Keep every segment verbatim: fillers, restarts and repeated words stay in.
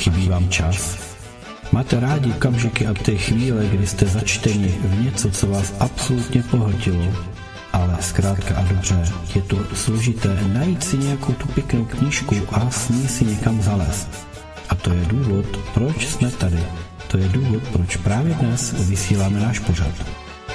chybí vám čas? Máte rádi okamžiky a ty chvíle, kdy jste začteni v něco, co vás absolutně pohltilo, ale zkrátka a dobře, je to složité najít si nějakou tu pěknou knížku a s ní si někam zalézt. A to je důvod, proč jsme tady. To je důvod, proč právě dnes vysíláme náš pořad.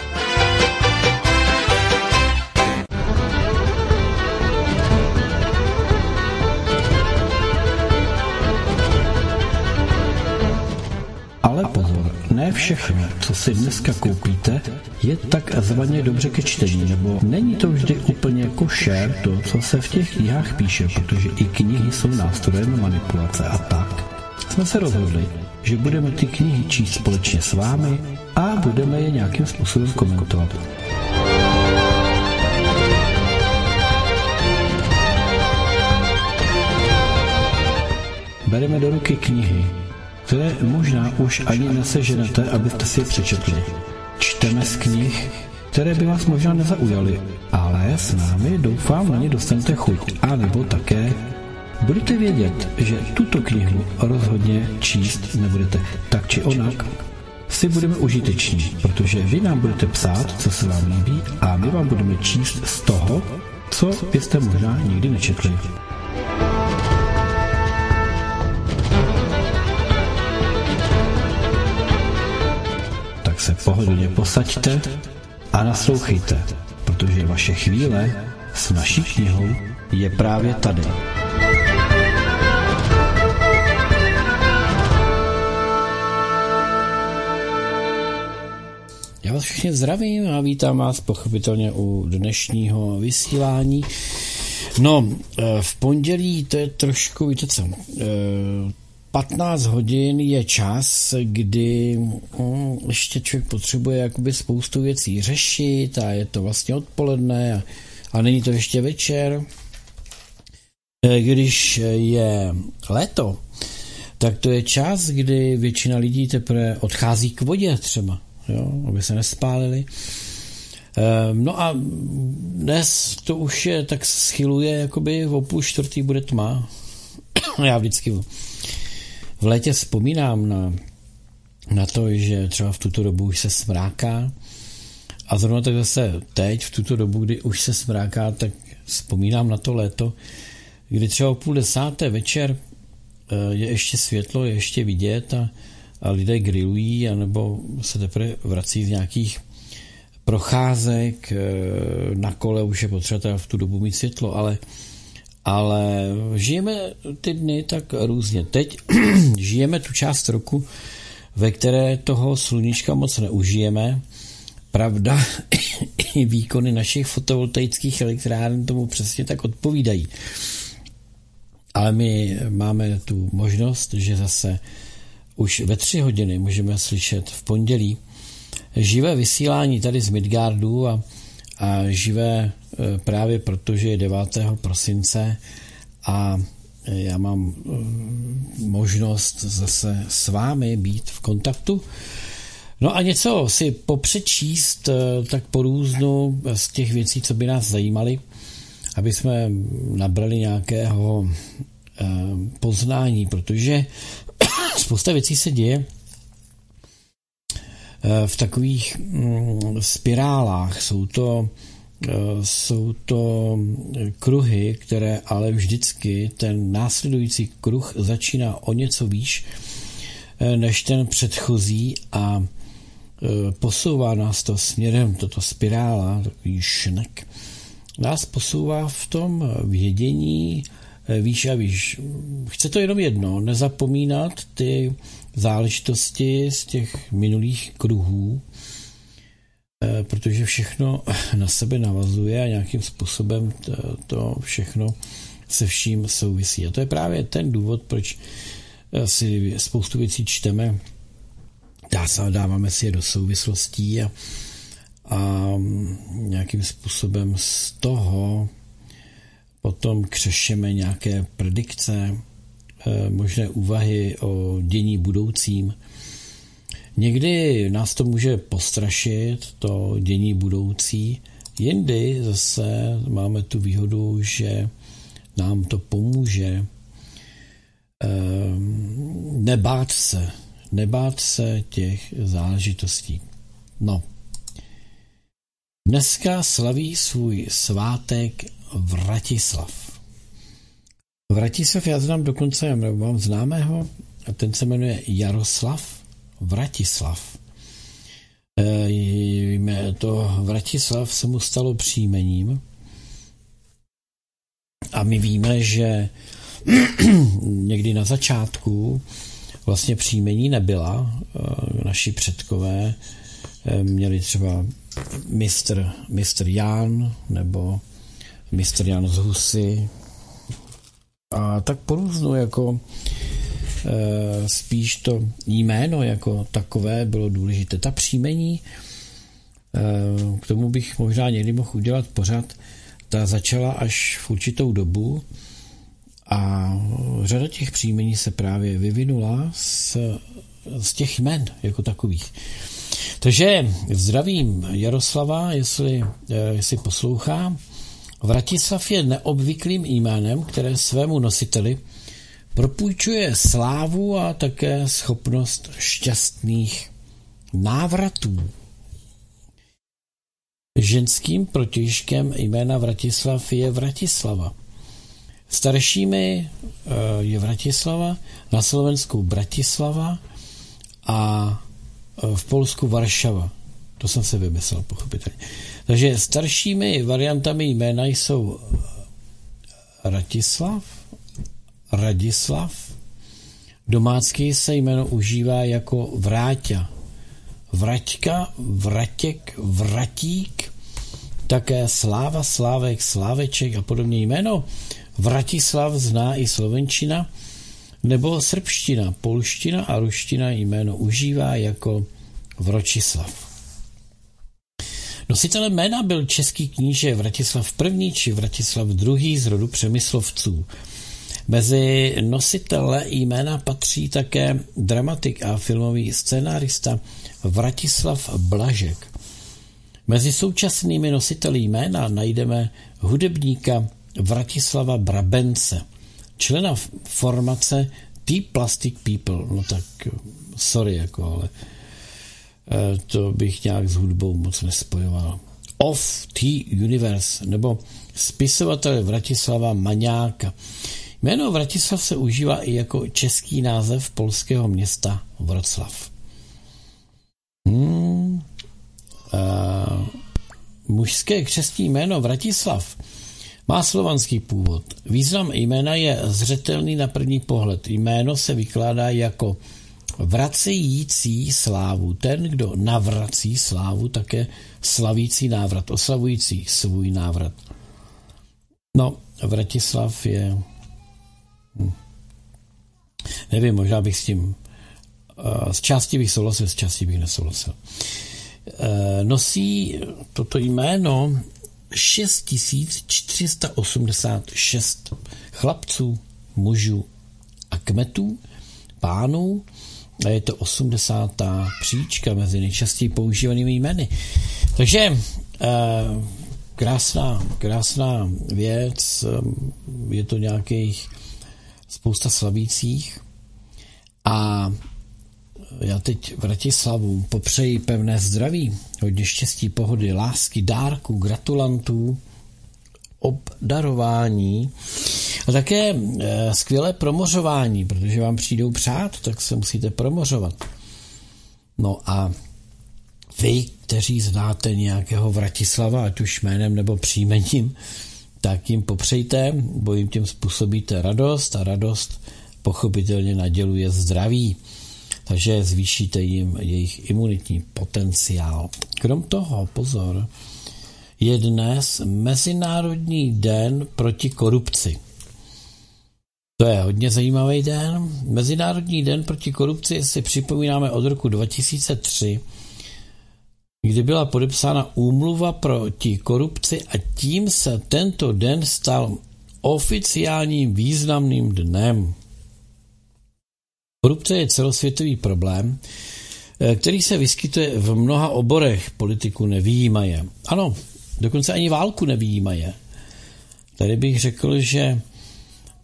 Ale pozor, ne všechno, co si dneska koupíte, je tak zvaně dobře ke čtení, nebo není to vždy úplně košer to, co se v těch knihách píše, protože i knihy jsou nástrojem manipulace a tak. Jsme se rozhodli, že budeme ty knihy číst společně s vámi a budeme je nějakým způsobem komentovat. Bereme do ruky knihy, které možná už ani neseženete, abyste si je přečetli. Čteme z knih, které by vás možná nezaujaly, ale s námi doufám na ně dostanete chuť. A nebo také budete vědět, že tuto knihu rozhodně číst nebudete. Tak či onak si budeme užiteční, protože vy nám budete psát, co se vám líbí, a my vám budeme číst z toho, co byste možná nikdy nečetli. Se pohodlně posaďte a naslouchejte, protože vaše chvíle s naší knihou je právě tady. Já vás všichni zdravím a vítám vás pochopitelně u dnešního vysílání. No, v pondělí to je trošku, víte co, patnáct hodin je čas, kdy hm, ještě člověk potřebuje jakoby spoustu věcí řešit a je to vlastně odpoledne a, a není to ještě večer. Když je léto, tak to je čas, kdy většina lidí teprve odchází k vodě třeba, jo, aby se nespálili. No a dnes to už je, tak schyluje, jakoby o půl čtvrtý bude tma. Já vždycky v létě vzpomínám na, na to, že třeba v tuto dobu už se smráká a zrovna tak zase teď, v tuto dobu, kdy už se smráká, tak vzpomínám na to léto, kdy třeba o půl desáté večer je ještě světlo, je ještě vidět a, a lidé grillují anebo se teprve vrací z nějakých procházek, na kole už je potřeba v tu dobu mít světlo, ale Ale žijeme ty dny tak různě. Teď žijeme tu část roku, ve které toho sluníčka moc neužijeme. Pravda, i výkony našich fotovoltaických elektráren tomu přesně tak odpovídají. Ale my máme tu možnost, že zase už ve tři hodiny můžeme slyšet v pondělí živé vysílání tady z Midgardu a a živé právě proto, že je devátého prosince a já mám možnost zase s vámi být v kontaktu. No a něco si popřečíst tak po různu z těch věcí, co by nás zajímaly, aby jsme nabrali nějakého poznání, protože spousta věcí se děje v takových spirálách. Jsou to, jsou to kruhy, které ale vždycky ten následující kruh začíná o něco výš než ten předchozí a posouvá nás to směrem, toto spirála, takový šnek, nás posouvá v tom vědění výš a výš. Chce to jenom jedno, nezapomínat ty záležitosti z těch minulých kruhů, protože všechno na sebe navazuje a nějakým způsobem to, to všechno se vším souvisí. A to je právě ten důvod, proč si spoustu věcí čteme, dáváme si je do souvislostí a, a nějakým způsobem z toho potom křešeme nějaké predikce, možné úvahy o dění budoucím. Někdy nás to může postrašit, to dění budoucí, jindy zase máme tu výhodu, že nám to pomůže nebát se, nebát se těch záležitostí. No. Dneska slaví svůj svátek Vratislav. Vratislav, já znám dokonce, mám známého, a ten se jmenuje Jaroslav Vratislav. E, to Vratislav se mu stalo příjmením a my víme, že někdy na začátku vlastně příjmení nebyla. Naši předkové měli třeba mistr, mistr Jan nebo mistr Jan z Husy a tak porůznu jako e, spíš to jméno jako takové bylo důležité. Ta příjmení, e, k tomu bych možná někdy mohl udělat pořad, ta začala až v určitou dobu a řada těch příjmení se právě vyvinula z, z těch jmen jako takových. Takže zdravím Jaroslava, jestli, jestli poslouchá. Vratislav je neobvyklým jménem, které svému nositeli propůjčuje slávu a také schopnost šťastných návratů. Ženským protějškem jména Vratislav je Vratislava. Staršími je Vratislava, na Slovensku Bratislava a v Polsku Varšava. To jsem se vymyslel, pochopitelně. Takže staršími variantami jména jsou Ratislav, Radislav. Domácky se jméno užívá jako Vráťa, Vraťka, Vratěk, Vratík, také Sláva, Slávek, Sláveček a podobně. Jméno Vratislav zná i slovenčina nebo srbština, polština a ruština jméno užívá jako Vročislav. Nositelem jména byl český kníže Vratislav I. či Vratislav druhý. z rodu Přemyslovců. Mezi nositele jména patří také dramatik a filmový scénárista Vratislav Blažek. Mezi současnými nositeli jména najdeme hudebníka Vratislava Brabence, člena formace T-Plastic People. No tak sorry, jako, ale to bych nějak s hudbou moc nespojoval. Of T-Universe, nebo spisovatel Vratislava Maňáka. Jméno Vratislav se užívá i jako český název polského města Vroclav. Hmm. A mužské křestní jméno Vratislav má slovanský původ. Význam jména je zřetelný na první pohled. Jméno se vykládá jako vracející slávu. Ten, kdo navrací slávu, také slavící návrat, oslavující svůj návrat. No, Vratislav je... Hm. Nevím, možná bych s tím... Z části bych souhlasil, z části bych nesouhlasil. Nosí toto jméno šest tisíc čtyři sta osmdesát šest chlapců, mužů a kmetů, pánů, a je to osmdesátá příčka mezi nejčastěji používanými jmény. Takže krásná, krásná věc, je to nějakých spousta slavících a já teď Vratislavu popřeji pevné zdraví, hodně štěstí, pohody, lásky, dárků, gratulantů, obdarování a také e, skvělé promořování, protože vám přijdou přát, tak se musíte promořovat. No a vy, kteří znáte nějakého Vratislava, ať už jménem nebo příjmením, tak jim popřejte, bo jim tím způsobíte radost a radost pochopitelně naděluje zdraví. Takže zvýšíte jim jejich imunitní potenciál. Krom toho, pozor, je dnes Mezinárodní den proti korupci. To je hodně zajímavý den. Mezinárodní den proti korupci si připomínáme od roku dva tisíce tři, kdy byla podepsána úmluva proti korupci a tím se tento den stal oficiálním významným dnem. Korupce je celosvětový problém, který se vyskytuje v mnoha oborech, politiku nevyjímaje. Ano, dokonce ani válku nevyjímaje. Tady bych řekl, že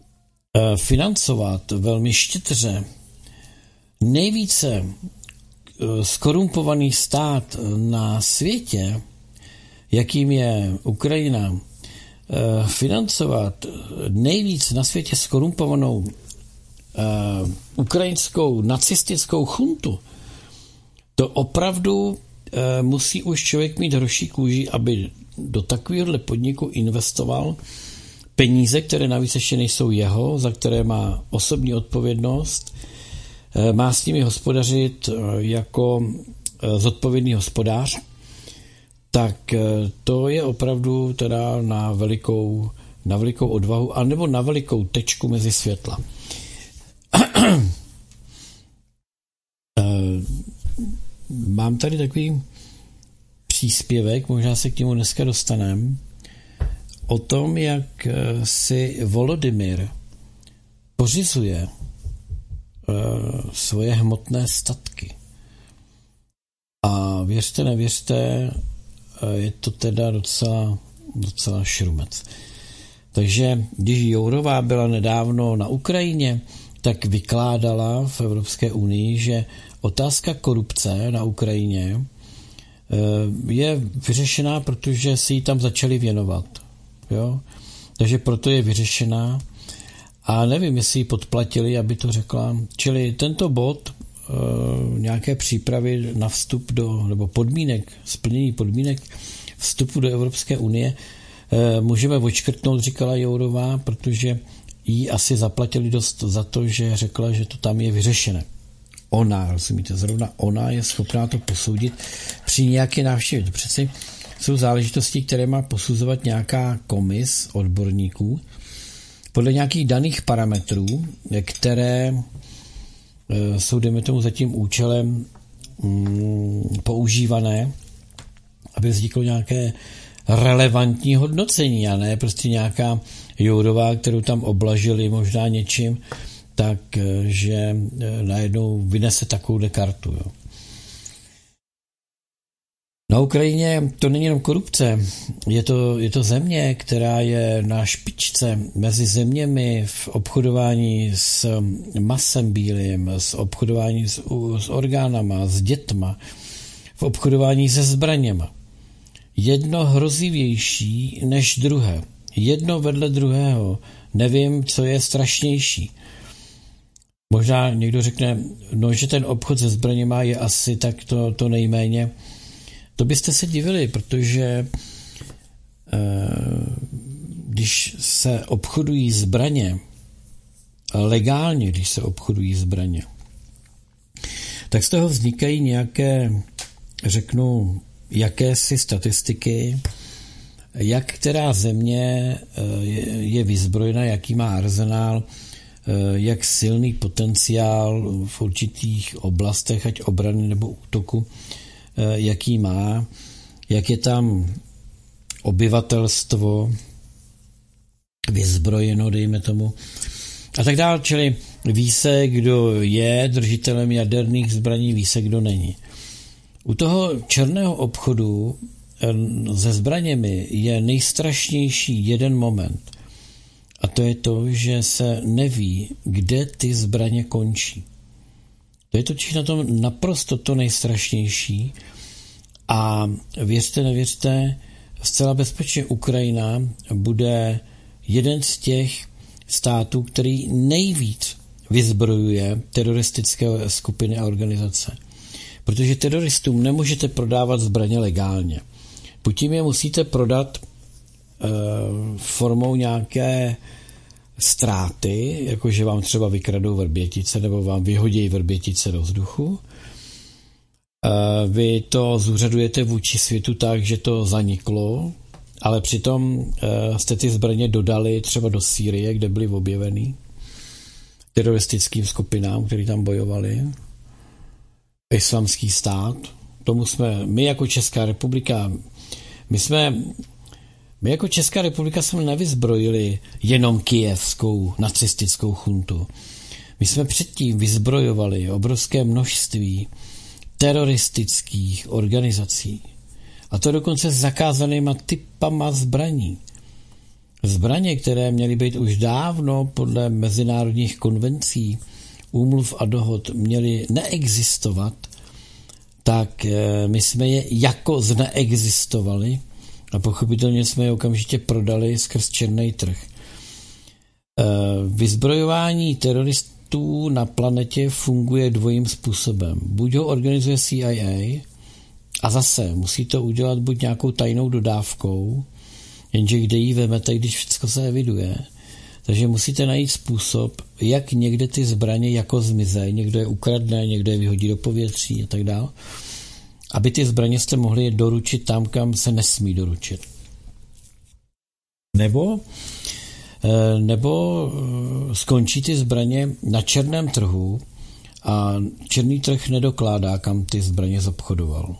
financovat velmi štědře nejvíce skorumpovaný stát na světě, jakým je Ukrajina, financovat nejvíc na světě skorumpovanou uh, ukrajinskou nacistickou chuntu, to opravdu uh, musí už člověk mít hroší kůži, aby do takovéhohle podniku investoval peníze, které navíc ještě nejsou jeho, za které má osobní odpovědnost, uh, má s nimi hospodařit uh, jako uh, zodpovědný hospodář, tak to je opravdu teda na velikou, na velikou odvahu, anebo na velikou tečku mezi světla. Mám tady takový příspěvek, možná se k němu dneska dostaneme, o tom, jak si Volodymyr pořizuje svoje hmotné statky. A věřte, nevěřte, je to teda docela, docela šrumec. Takže když Jourová byla nedávno na Ukrajině, tak vykládala v Evropské unii, že otázka korupce na Ukrajině je vyřešená, protože si ji tam začali věnovat. Jo? Takže proto je vyřešená a nevím, jestli ji podplatili, aby to řekla. Čili tento bod nějaké přípravy na vstup do, nebo podmínek, splnění podmínek vstupu do Evropské unie můžeme odškrtnout, říkala Jourová, protože jí asi zaplatili dost za to, že řekla, že to tam je vyřešené. Ona, rozumíte, zrovna ona je schopná to posoudit při nějaké návštěvě. To přeci jsou záležitosti, které má posuzovat nějaká komis odborníků podle nějakých daných parametrů, které jsou, dejme tomu, za tím účelem mm, používané, aby vzniklo nějaké relevantní hodnocení a ne prostě nějaká Jourová, kterou tam oblažili možná něčím, tak, že najednou vynese takovou kartu. Jo. Na Ukrajině to není jenom korupce, je to, je to země, která je na špičce mezi zeměmi v obchodování s masem bílým, s obchodování s, s orgánama, s dětma, v obchodování se zbraněma. Jedno hrozivější než druhé. Jedno vedle druhého. Nevím, co je strašnější. Možná někdo řekne, no, že ten obchod se zbraněma je asi tak to, to nejméně. To byste se divili, protože když se obchodují zbraně, legálně, když se obchodují zbraně, tak z toho vznikají nějaké, řeknu, jakési statistiky, jak která země je vyzbrojena, jaký má arzenál, jak silný potenciál v určitých oblastech, ať obrany nebo útoku, jaký má, jak je tam obyvatelstvo vyzbrojeno, dejme tomu, a tak dále. Čili ví se, kdo je držitelem jaderných zbraní, ví se, kdo není. U toho černého obchodu se zbraněmi je nejstrašnější jeden moment. A to je to, že se neví, kde ty zbraně končí. To je totiž na tom naprosto to nejstrašnější. A věřte, nevěřte, zcela bezpečně Ukrajina bude jeden z těch států, který nejvíc vyzbrojuje teroristické skupiny a organizace. Protože teroristům nemůžete prodávat zbraně legálně. Buď jim je musíte prodat e, formou nějaké ztráty, jakože vám třeba vykradou Vrbětice nebo vám vyhodí Vrbětice do vzduchu. E, vy to zúřadujete vůči světu tak, že to zaniklo, ale přitom e, jste ty zbraně dodali třeba do Sýrie, kde byly objevený teroristickým skupinám, kteří tam bojovali. Islamský stát. Tomu jsme, my jako Česká republika, my jsme, my jako Česká republika jsme nevyzbrojili jenom kyjevskou nacistickou chuntu. My jsme předtím vyzbrojovali obrovské množství teroristických organizací. A to dokonce s zakázanýma typama zbraní. Zbraně, které měly být už dávno podle mezinárodních konvencí, úmluv a dohod, měly neexistovat, tak my jsme je jako zneexistovali a pochopitelně jsme je okamžitě prodali skrz černý trh. Vyzbrojování teroristů na planetě funguje dvojím způsobem. Buď ho organizuje C I A a zase musí to udělat buď nějakou tajnou dodávkou, jenže kde ji vemete, když všechno se eviduje. Takže musíte najít způsob, jak někde ty zbraně jako zmizej, někdo je ukradne, někdo je vyhodí do povětří a tak dále, aby ty zbraně jste mohli doručit tam, kam se nesmí doručit. Nebo, nebo skončí ty zbraně na černém trhu a černý trh nedokládá, kam ty zbraně zobchodoval.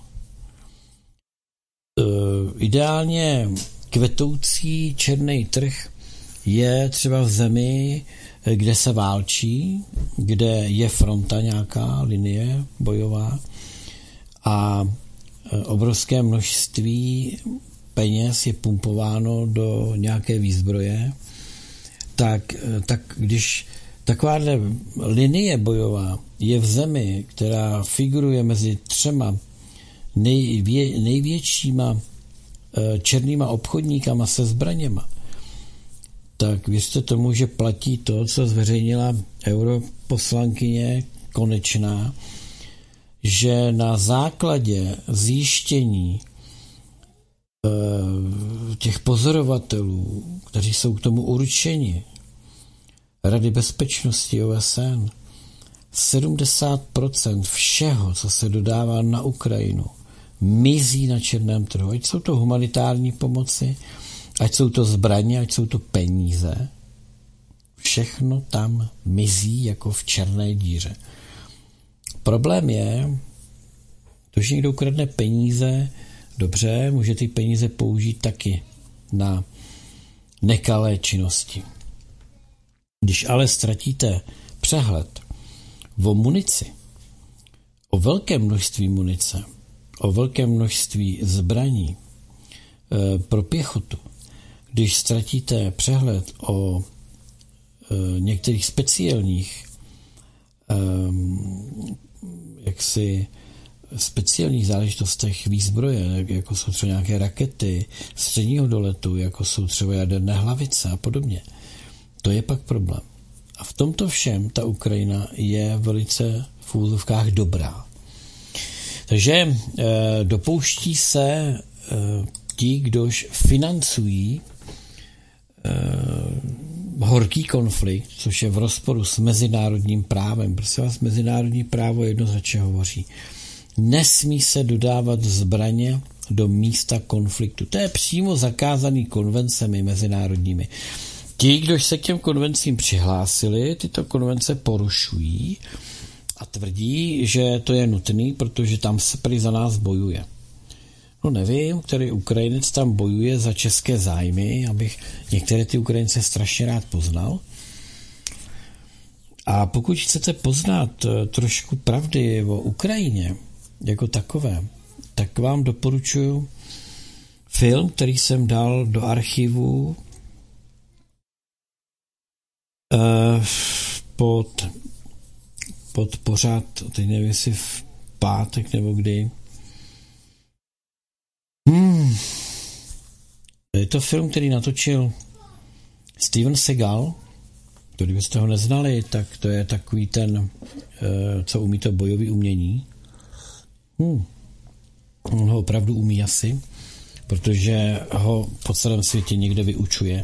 Ideálně kvetoucí černý trh je třeba v zemi, kde se válčí, kde je fronta, nějaká linie bojová a obrovské množství peněz je pumpováno do nějaké výzbroje, tak, tak když takováhle linie bojová je v zemi, která figuruje mezi třema nejvě, největšíma černýma obchodníkama se zbraněma, tak věřte tomu, že platí to, co zveřejnila europoslankyně Konečná, že na základě zjištění těch pozorovatelů, kteří jsou k tomu určeni, Rady bezpečnosti O S N, sedmdesát procent všeho, co se dodává na Ukrajinu, mizí na černém trhu. Ať jsou to humanitární pomoci, ať jsou to zbraně, ať jsou to peníze, všechno tam mizí jako v černé díře. Problém je, to, že někdo ukradne peníze, dobře, může ty peníze použít taky na nekalé činnosti. Když ale ztratíte přehled o munici, o velké množství munice, o velké množství zbraní e, pro pěchotu, když ztratíte přehled o e, některých speciálních e, jaksi speciálních záležitostech výzbroje, jako jsou třeba nějaké rakety středního doletu, jako jsou třeba jaderné hlavice a podobně, to je pak problém. A v tomto všem ta Ukrajina je velice v úzovkách dobrá. Takže e, dopouští se e, ti, kdož financují e, horký konflikt, což je v rozporu s mezinárodním právem. Prosím vás, mezinárodní právo jednoznačně hovoří. Nesmí se dodávat zbraně do místa konfliktu. To je přímo zakázaný konvencemi mezinárodními. Ti, kdož se k těm konvencím přihlásili, tyto konvence porušují a tvrdí, že to je nutný, protože tam se prý za nás bojuje. No nevím, který Ukrajinec tam bojuje za české zájmy, abych některé ty Ukrajince strašně rád poznal. A pokud chcete poznat trošku pravdy o Ukrajině jako takové, tak vám doporučuji film, který jsem dal do archivu pod, pod pořad, teď nevím, jestli v pátek nebo kdy. Hmm. Je to film, který natočil Steven Seagal. Kdybyste ho neznali, tak to je takový ten, co umí to bojové umění. Hmm. On ho opravdu umí asi, protože ho po celém světě někde vyučuje.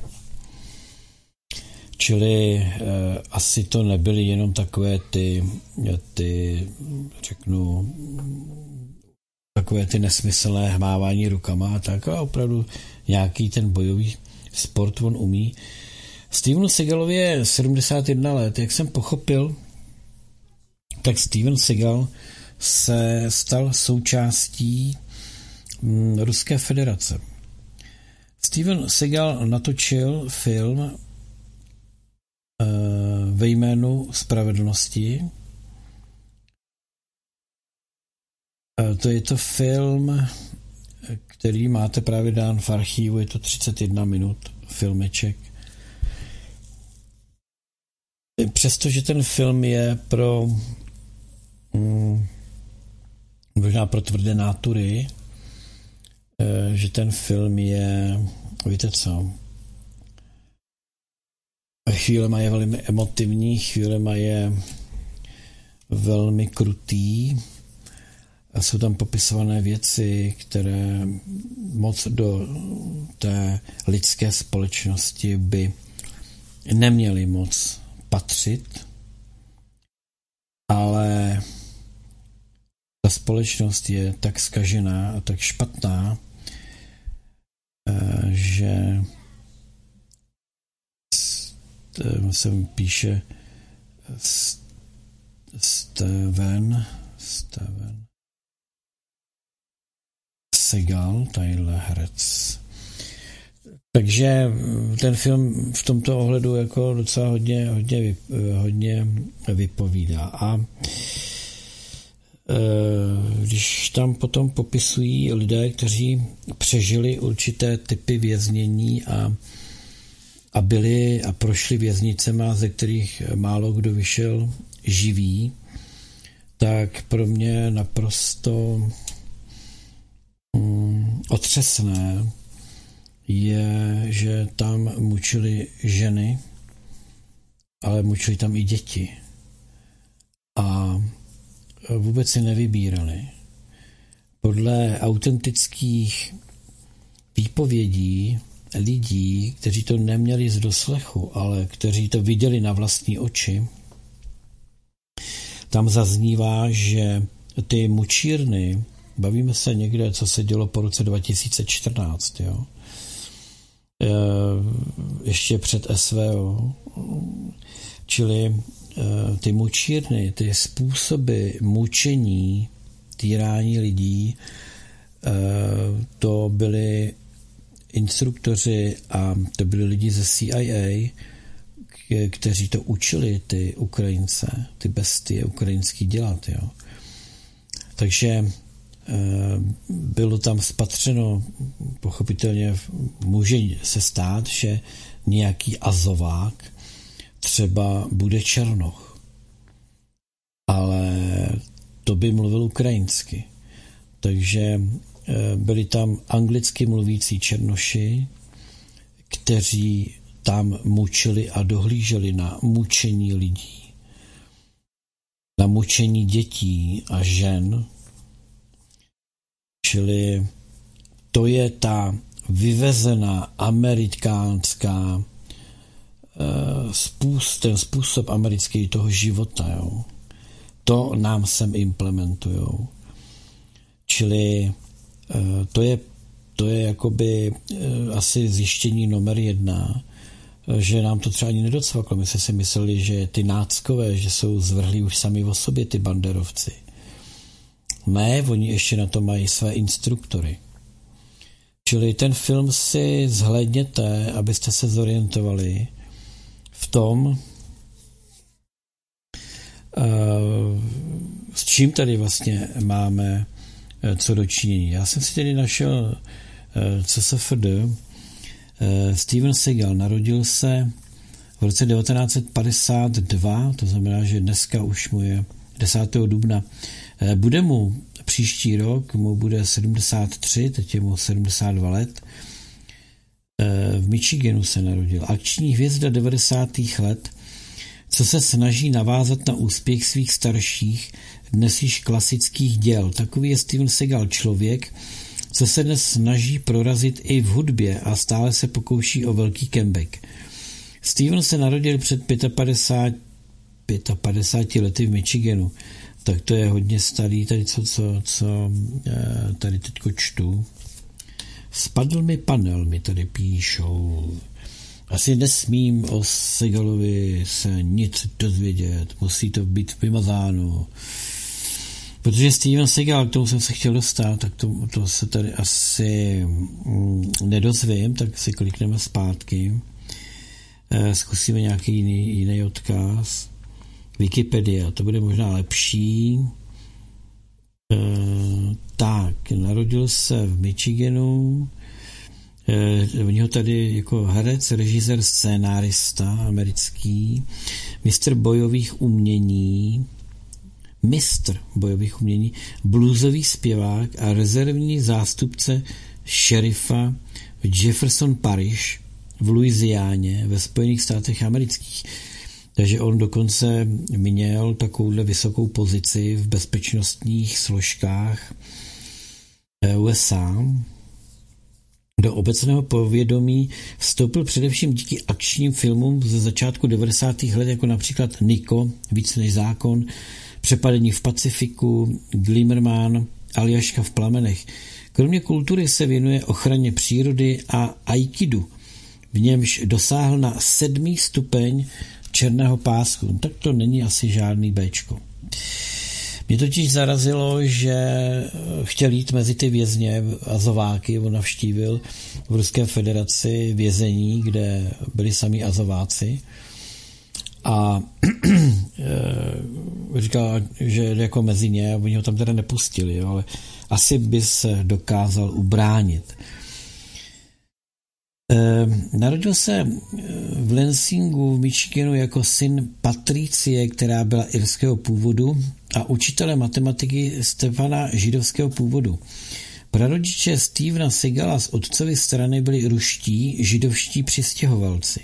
Čili eh, asi to nebyly jenom takové ty, ty, řeknu, takové ty nesmyslné hmávání rukama a tak, a opravdu nějaký ten bojový sport on umí. Stevenu Seagalovi je sedmdesát jedna let, jak jsem pochopil, tak Steven Seagal se stal součástí hm, Ruské federace. Steven Seagal natočil film ve jménu spravedlnosti. To je to film, který máte právě dán v archivu, je to třicet jedna minut. filmeček. Přestože ten film je pro mm, možná pro tvrdé nátury, že ten film je, víte co, chvílema je velmi emotivní, chvílema je velmi krutý a jsou tam popisované věci, které moc do té lidské společnosti by neměly moc patřit, ale ta společnost je tak zkažená a tak špatná, že se píše Steven Steven Seagal, tadyhle herec. Takže ten film v tomto ohledu jako docela hodně, hodně, hodně vypovídá. A když tam potom popisují lidé, kteří přežili určité typy věznění a, a byli a prošli věznicema, ze kterých málo kdo vyšel živý, tak pro mě naprosto mm, otřesné je, že tam mučili ženy, ale mučili tam i děti. A vůbec si nevybírali. Podle autentických výpovědí lidí, kteří to neměli z doslechu, ale kteří to viděli na vlastní oči, tam zaznívá, že ty mučírny, bavíme se někde, co se dělo po roce dva tisíce čtrnáct, jo? Ještě před S V O, čili ty mučírny, ty způsoby mučení, týrání lidí, to byli instruktoři a to byli lidi ze C I A, kteří to učili ty Ukrajince, ty bestie ukrajinský dělat. Jo. Takže bylo tam spatřeno, pochopitelně může se stát, že nějaký Azovák třeba bude Černoch, ale to by mluvil ukrajinsky. Takže byli tam anglicky mluvící Černoši, kteří tam mučili a dohlíželi na mučení lidí, na mučení dětí a žen. Čili to je ta vyvezená amerikánská Spůsob, ten způsob americký toho života, jo. To nám sem implementujou. Čili to je, to je jakoby asi zjištění numer jedna, že nám to třeba ani nedocvaklo. My jsme si mysleli, že ty náckové, že jsou zvrhlí už sami o sobě, ty banderovci. Ne, oni ještě na to mají své instruktory. Čili ten film si zhlédněte, abyste se zorientovali v tom, s čím tady vlastně máme co dočinění. Já jsem si tedy našel C S F D. Steven Seagal narodil se v roce devatenáct set padesát dva, to znamená, že dneska už mu je desátého dubna. Bude mu příští rok, mu bude sedmdesát tři, teď je mu sedmdesát dva let. V Michiganu se narodil. Akční hvězda devadesátých let, co se snaží navázat na úspěch svých starších, dnes již klasických děl. Takový je Steven Seagal člověk, co se dnes snaží prorazit i v hudbě a stále se pokouší o velký comeback. Steven se narodil před padesát pěti lety v Michiganu. Tak to je hodně starý, tady co, co, co tady teďko čtu. Spadl mi panel, mi tady píšou. Asi nesmím o Seagalovi se nic dozvědět, musí to být vymazáno. Protože Steven Seagal, k tomu jsem se chtěl dostat, tak to, to se tady asi mm, nedozvím, tak si klikneme zpátky. E, zkusíme nějaký jiný, jiný odkaz. Wikipedia, to bude možná lepší. E, tak, narodil se v Michiganu, Oni ho tady jako herec, režisér, scénárista americký, mistr bojových umění, mistr bojových umění, bluesový zpěvák a rezervní zástupce šerifa v Jefferson Parish v Louisianě ve Spojených státech amerických. Takže on dokonce měl takovouhle vysokou pozici v bezpečnostních složkách U S A. Do obecného povědomí vstoupil především díky akčním filmům ze začátku devadesátých let, jako například Nico, Víc než zákon, Přepadení v Pacifiku, Glimmerman, Aljaška v plamenech. Kromě kultury se věnuje ochraně přírody a aikidu, v němž dosáhl na sedmý stupeň černého pásku. Tak to není asi žádný béčko. Mě totiž zarazilo, že chtěl jít mezi ty vězně azováky, on navštívil v Ruské federaci vězení, kde byli sami azováci a říkal, že jako mezi ně, a oni ho tam teda nepustili, jo, ale asi by se dokázal ubránit. Narodil se v Lansingu v Michiganu jako syn Patricie, která byla irského původu, a učitele matematiky Stefana židovského původu. Prarodiče Stevena Segala z otcovy strany byli ruští židovští přistěhovalci.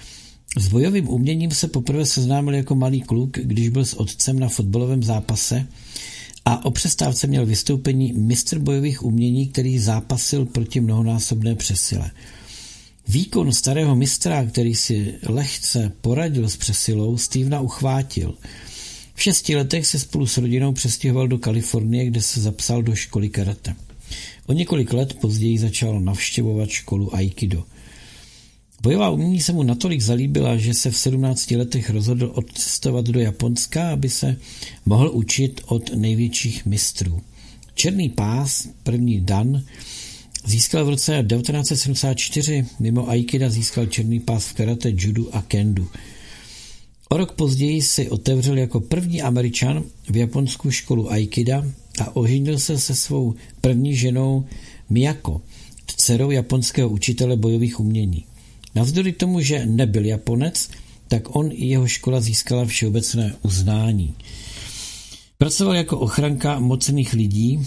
S bojovým uměním se poprvé seznámil jako malý kluk, když byl s otcem na fotbalovém zápase a o přestávce měl vystoupení mistr bojových umění, který zápasil proti mnohonásobné přesile. Výkon starého mistra, který si lehce poradil s přesilou, Stevena uchvátil. V šesti letech se spolu s rodinou přestěhoval do Kalifornie, kde se zapsal do školy karate. O několik let později začal navštěvovat školu aikido. Bojová umění se mu natolik zalíbila, že se v sedmnácti letech rozhodl odcestovat do Japonska, aby se mohl učit od největších mistrů. Černý pás, první dan, získal v roce devatenáct set sedmdesát čtyři, mimo aikida získal černý pás v karate, judu a kendu. O rok později si otevřel jako první Američan v Japonsku školu aikida a oženil se se svou první ženou Miyako, dcerou japonského učitele bojových umění. Navzdory tomu, že nebyl Japonec, tak on i jeho škola získala všeobecné uznání. Pracoval jako ochranka mocných lidí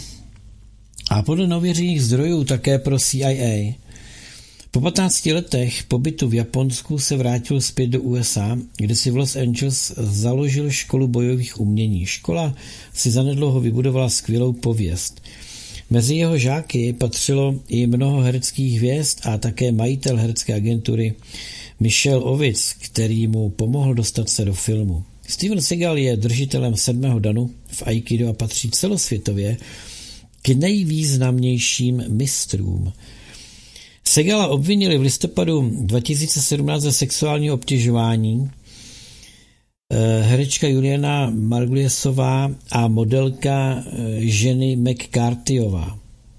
a podle nověřiných zdrojů také pro C I A. Po patnácti letech pobytu v Japonsku se vrátil zpět do U S A, kde si v Los Angeles založil školu bojových umění. Škola si zanedlouho vybudovala skvělou pověst. Mezi jeho žáky patřilo i mnoho hereckých hvězd a také majitel herecké agentury Michel Ovitz, který mu pomohl dostat se do filmu. Steven Seagal je držitelem sedmého danu v aikido a patří celosvětově k nejvýznamnějším mistrům. Segala obvinili v listopadu dva tisíce sedmnáct za sexuální obtěžování. Herečka Juliana Marguliesová a modelka Jenny McCarthyová.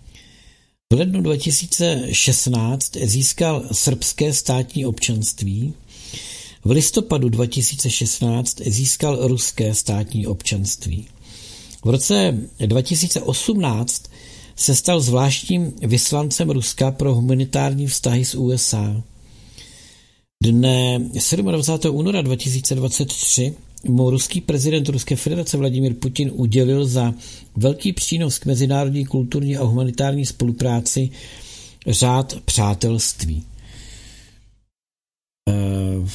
V lednu dva tisíce šestnáct získal srbské státní občanství. V listopadu dva tisíce šestnáct získal ruské státní občanství. V roce dva tisíce osmnáct se stal zvláštním vyslancem Ruska pro humanitární vztahy s U S A. Dne dvacátého sedmého února dva tisíce dvacet tři mu ruský prezident Ruské federace Vladimír Putin udělil za velký přínos k mezinárodní kulturní a humanitární spolupráci řád přátelství. E,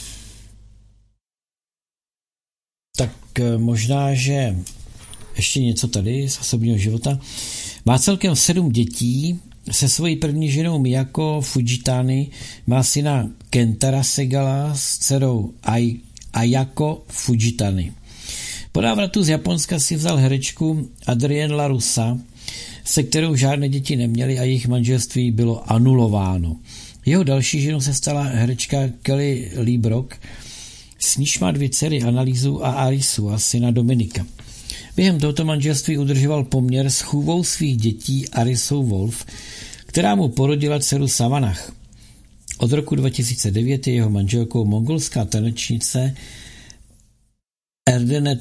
tak možná, že ještě něco tady z osobního života. Má celkem sedm dětí, se svojí první ženou Miyako Fujitani má syna Kentara Segala s dcerou Ai, Ayako Fujitani. Po návratu z Japonska si vzal herečku Adrienne LaRussa, se kterou žádné děti neměly a jejich manželství bylo anulováno. Jeho další ženou se stala herečka Kelly Lee Brock, s níž má dvě dcery Analýzu a Arisu a syna Dominika. Během tohoto manželství udržoval poměr s chůvou svých dětí Arisou Wolf, která mu porodila dceru Savanach. Od roku dva tisíce devět je jeho manželkou mongolská tanečnice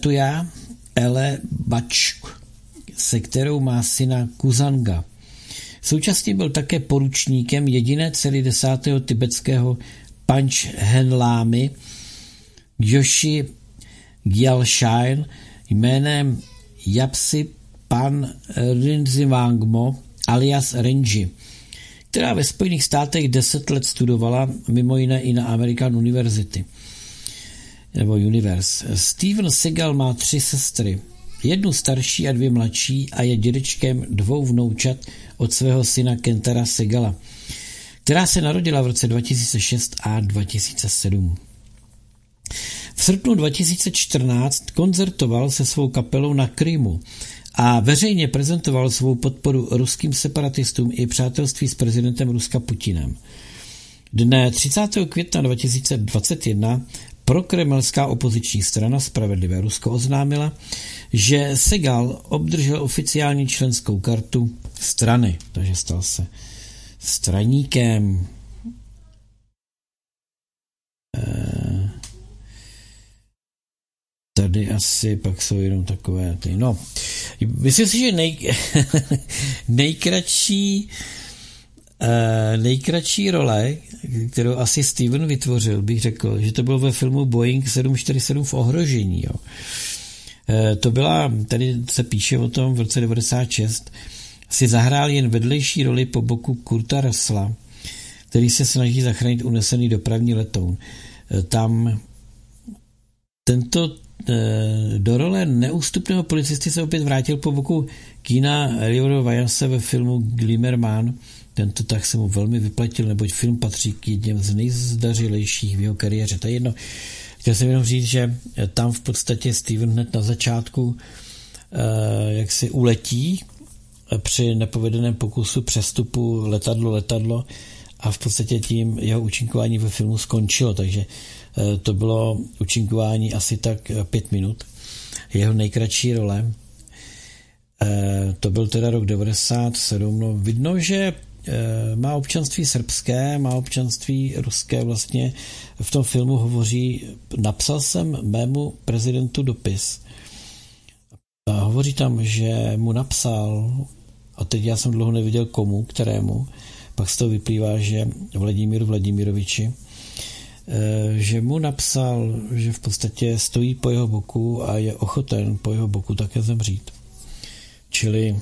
Erdenetuja Ele Bačk, se kterou má syna Kuzanga. Současně byl také poručníkem jediné dcery desátého tibetského Panchhenlámy Gyoshi Gyaltshain jménem Yapsi Pan Rinzivangmo alias Renji, která ve Spojených státech deset let studovala, mimo jiné i na American University, nebo Universe. Steven Seagal má tři sestry, jednu starší a dvě mladší a je dědečkem dvou vnoučat od svého syna Kentara Seagala, která se narodila v roce dva tisíce šest a dva tisíce sedm. V srpnu dva tisíce čtrnáct koncertoval se svou kapelou na Krymu a veřejně prezentoval svou podporu ruským separatistům i přátelství s prezidentem Ruska Putinem. Dne třicátého května dva tisíce dvacet jedna prokremelská opoziční strana Spravedlivé Rusko oznámila, že Seagal obdržel oficiální členskou kartu strany, takže stal se straníkem. E- Tady asi pak jsou jenom takové ty, no. Myslím si, že nej, nejkratší uh, nejkratší role, kterou asi Steven vytvořil, bych řekl, že to bylo ve filmu Boeing sedm čtyřicet sedm v ohrožení, jo. Uh, to byla, tady se píše o tom v roce devadesát šest, si zahrál jen vedlejší roli po boku Kurta Russella, který se snaží zachránit unesený dopravní letoun. Uh, tam tento do role neústupného policisty se opět vrátil po boku Keana Rivera Vyase ve filmu Glimmerman. Tento tak se mu velmi vyplatil, neboť film patří k jedním z nejzdařilejších v jeho kariéře. To je jedno. Chtěl jsem jenom říct, že tam v podstatě Steven hned na začátku jak si uletí při nepovedeném pokusu přestupu letadlo, letadlo a v podstatě tím jeho účinkování ve filmu skončilo, takže to bylo účinkování asi tak pět minut. Jeho nejkratší role, to byl teda rok devadesát sedm, no vidno, že má občanství srbské, má občanství ruské, vlastně v tom filmu hovoří, napsal jsem mému prezidentu dopis. A hovoří tam, že mu napsal, a teď já jsem dlouho neviděl komu, kterému, pak z toho vyplývá, že Vladimíru Vladimiroviči, že mu napsal, že v podstatě stojí po jeho boku a je ochoten po jeho boku také zemřít. Čili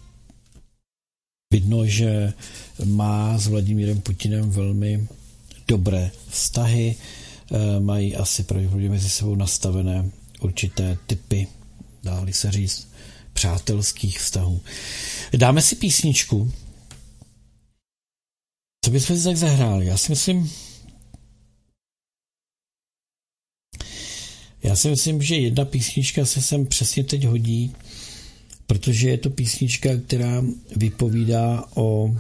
vidno, že má s Vladimírem Putinem velmi dobré vztahy, mají asi pravděpodobně mezi sebou nastavené určité typy, dá-li se říct, přátelských vztahů. Dáme si písničku. Co bychom si tak zahráli? Já si myslím, Já si myslím, že jedna písnička se sem přesně teď hodí, protože je to písnička, která vypovídá o,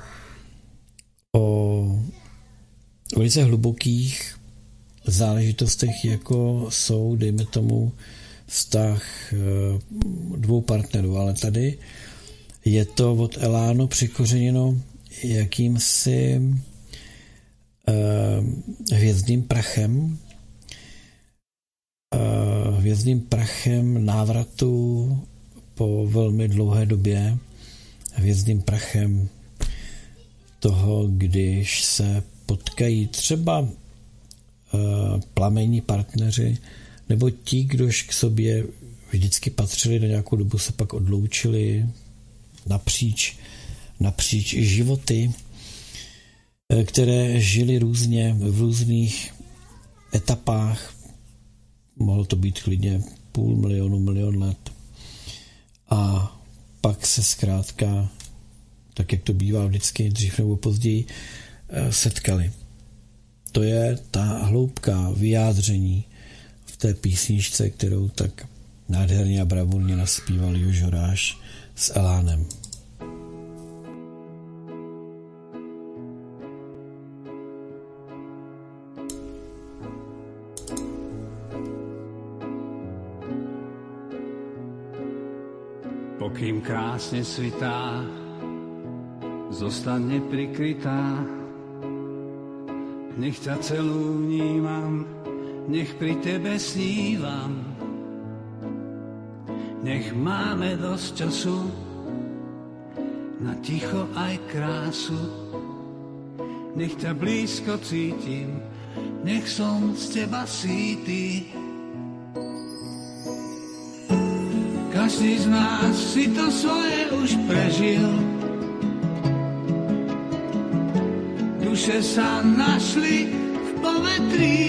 o velice hlubokých záležitostech, jako jsou, dejme tomu, vztah dvou partnerů, ale tady je to od Elánu přikořeněno jakýmsi uh, hvězdným prachem, hvězdným prachem návratu po velmi dlouhé době, hvězdným prachem toho, když se potkají třeba uh, plamení partneři, nebo ti, kdož k sobě vždycky patřili, na nějakou dobu se pak odloučili napříč, napříč životy, které žili různě v různých etapách. Mohlo to být klidně půl milionu, milion let. A pak se zkrátka, tak jak to bývá vždycky, dřív nebo později, setkali. To je ta hloubka vyjádření v té písničce, kterou tak nádherně a bravurně naspíval Jožo Ráš s Elánem. Pokým krásne svitá, zostaň neprikrytá. Nech ťa celú vnímam, nech pri tebe snívam. Nech máme dosť času na ticho aj krásu. Nech ťa blízko cítim, nech som z teba sýty. Každý z nás si to svoje už prežil. Duše sa našli v povetrí.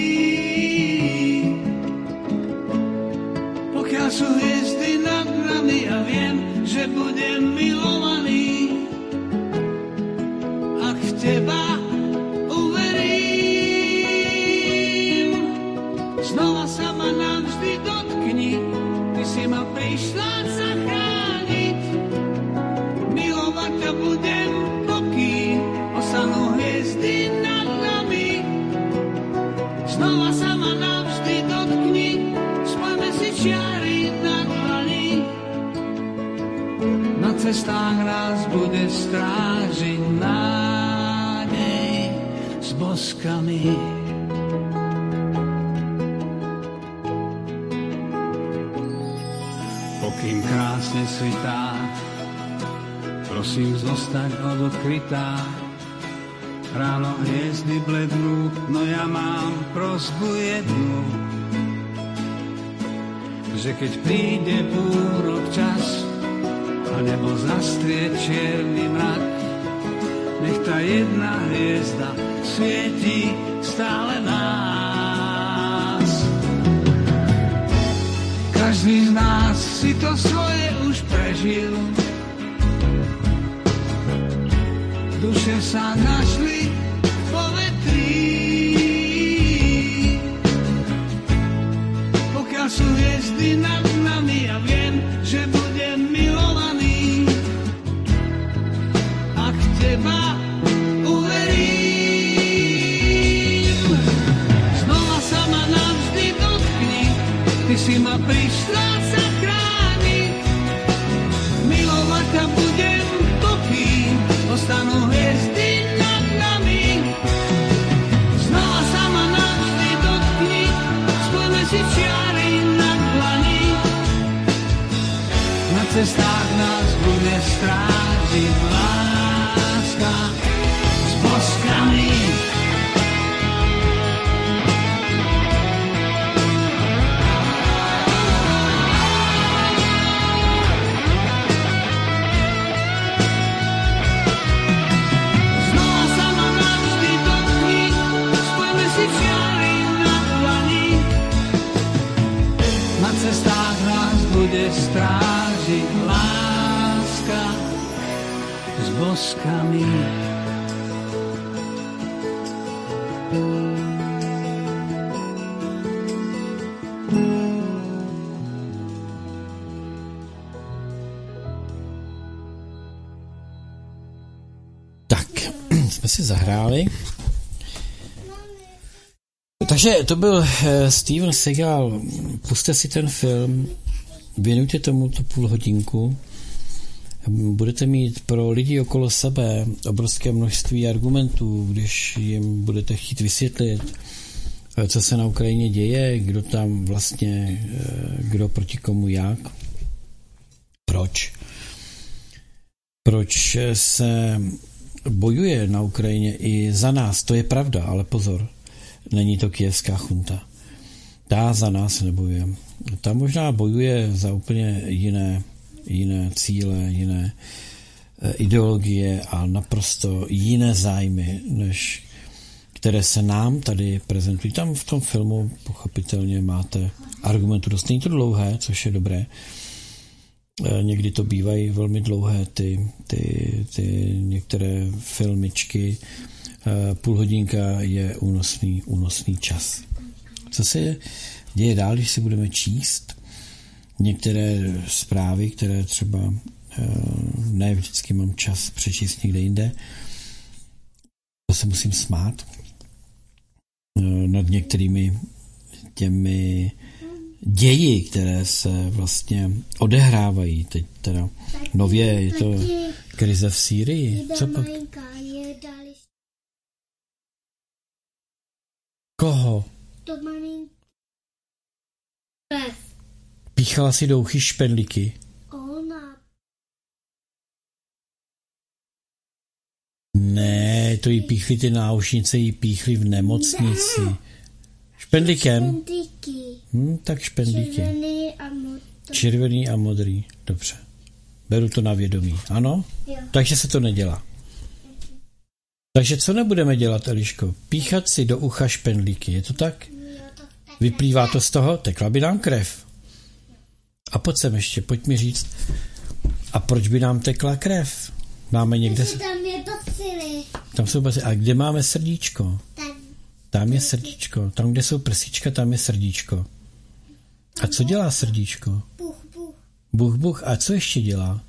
Pokiaľ sú hviezdy nad nami, ja viem, že budem milovaný. Ak v teba uverím, znova sa ma navždy dotkni. Ty si ma prišla zachrániť. Milovať ťa budem, pokým ostanú hviezdy nad nami. Znova sa ma navždy dotkni. Spojme si čiary na dlani. Na cestách nás bude strážiť nádej s boskami. Pokým krásne svitá, prosím zostať odkrytá. Ráno hviezdy blednú, no ja mám prosbu jednu, že keď príde búrok čas a nebo zastrie čierny mrak, nech tá jedna hviezda svieti stále nás. Každý z nás si to svoje už prežil. Duše sa našli v povetrí. Pokiaľ sú hviezdy nad nami, ja viem, že budem milovaný. Ak teba uverím, znova sa ma navždy dotkni. Ty si ma prišla zachrániť. Milovať ťa budem, pokým ostanú hviezdy nad nami. Znova sa ma navždy dotkni. Spojme si čiary na dlani. Na cestách nás bude strážiť láska s boskami. Na cestách nás bude strážiť láska s boskami. Tak, jsme si zahráli. Takže to byl Steven Seagal. Pusťte si ten film, věnujte tomu tu půl hodinku. Budete mít pro lidi okolo sebe obrovské množství argumentů, když jim budete chtít vysvětlit, co se na Ukrajině děje, kdo tam vlastně, kdo proti komu jak, proč. Proč se bojuje na Ukrajině i za nás, to je pravda, ale pozor. Není to kyjevská chunta. Ta za nás nebojuje. Ta možná bojuje za úplně jiné, jiné cíle, jiné ideologie a naprosto jiné zájmy, než které se nám tady prezentují. Tam v tom filmu pochopitelně máte argumentu dost. Není to dlouhé, což je dobré. Někdy to bývají velmi dlouhé ty, ty, ty některé filmičky. Půl hodinka je únosný, únosný čas. Co se děje dál, když si budeme číst některé zprávy, které třeba ne vždycky mám čas přečíst někde jinde. To se musím smát nad některými těmi ději, které se vlastně odehrávají teď teda nově, je to krize v Sýrii. Co pak? Koho? To maminka. Píchala si do uchy špendlíky. jí píchli ty náušnice, jí píchli v nemocnici. Špendlíkem? Špendlíky. Hm, tak špendlíky. Červený a modrý. Červený a modrý. Dobře. Beru to na vědomí. Ano? Jo. Takže se to nedělá. Takže co nebudeme dělat, Eliško? Píchat si do ucha špendlíky. Je to tak? Jo, to tak. Vyplývá to z toho? Tekla by nám krev. A pojď sem ještě, pojď mi říct. A proč by nám tekla krev? Máme někde... Tam je bacily. Tam jsou bacily. A kde máme srdíčko? Tam. Tam je srdíčko. Tam, kde jsou prsíčka, tam je srdíčko. A co dělá srdíčko? Buch, buch. Buch, buch. A co ještě dělá?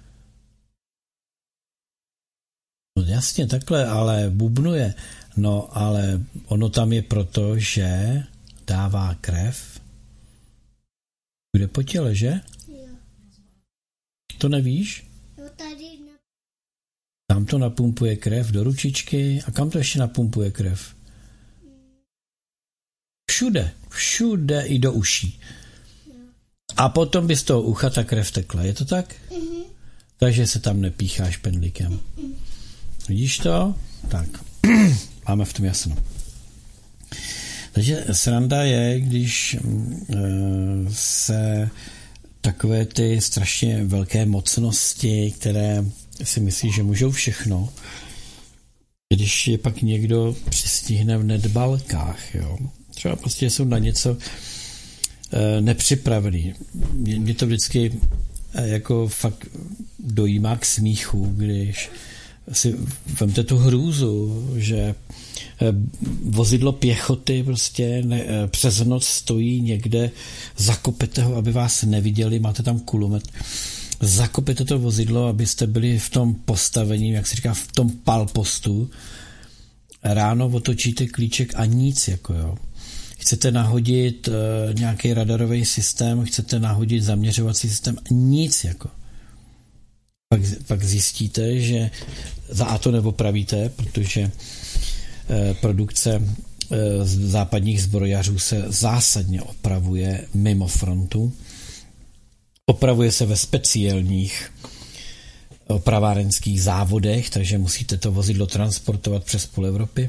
No jasně, takhle, ale bubnuje. No, ale ono tam je proto, že dává krev. Bude po těle, že? Jo. To nevíš? Jo, tady na... Tam to napumpuje krev do ručičky. A kam to ještě napumpuje krev? Všude. Všude i do uší. A potom by z toho ucha ta krev tekla. Je to tak? Mhm. Takže se tam nepíchá špendlíkem. Vidíš to? Tak. Máme v tom jasno. Takže sranda je, když se takové ty strašně velké mocnosti, které si myslí, že můžou všechno, když je pak někdo přistihne v nedbalkách, jo. Třeba prostě jsou na něco nepřipravený. Mě to vždycky jako fakt dojímá k smíchu, když si vemte tu hrůzu, že vozidlo pěchoty prostě ne, přes noc stojí někde, zakopete ho, aby vás neviděli, máte tam kulomet, zakopete to vozidlo, abyste byli v tom postavení, jak se říká, v tom palpostu, ráno otočíte klíček a nic, jako jo. Chcete nahodit uh, nějaký radarový systém, chcete nahodit zaměřovací systém, nic, jako. Pak, pak zjistíte, že za A to neopravíte, protože uh, produkce uh, západních zbrojařů se zásadně opravuje mimo frontu. Opravuje se ve speciálních opravárenských závodech, takže musíte to vozidlo transportovat přes půl Evropy.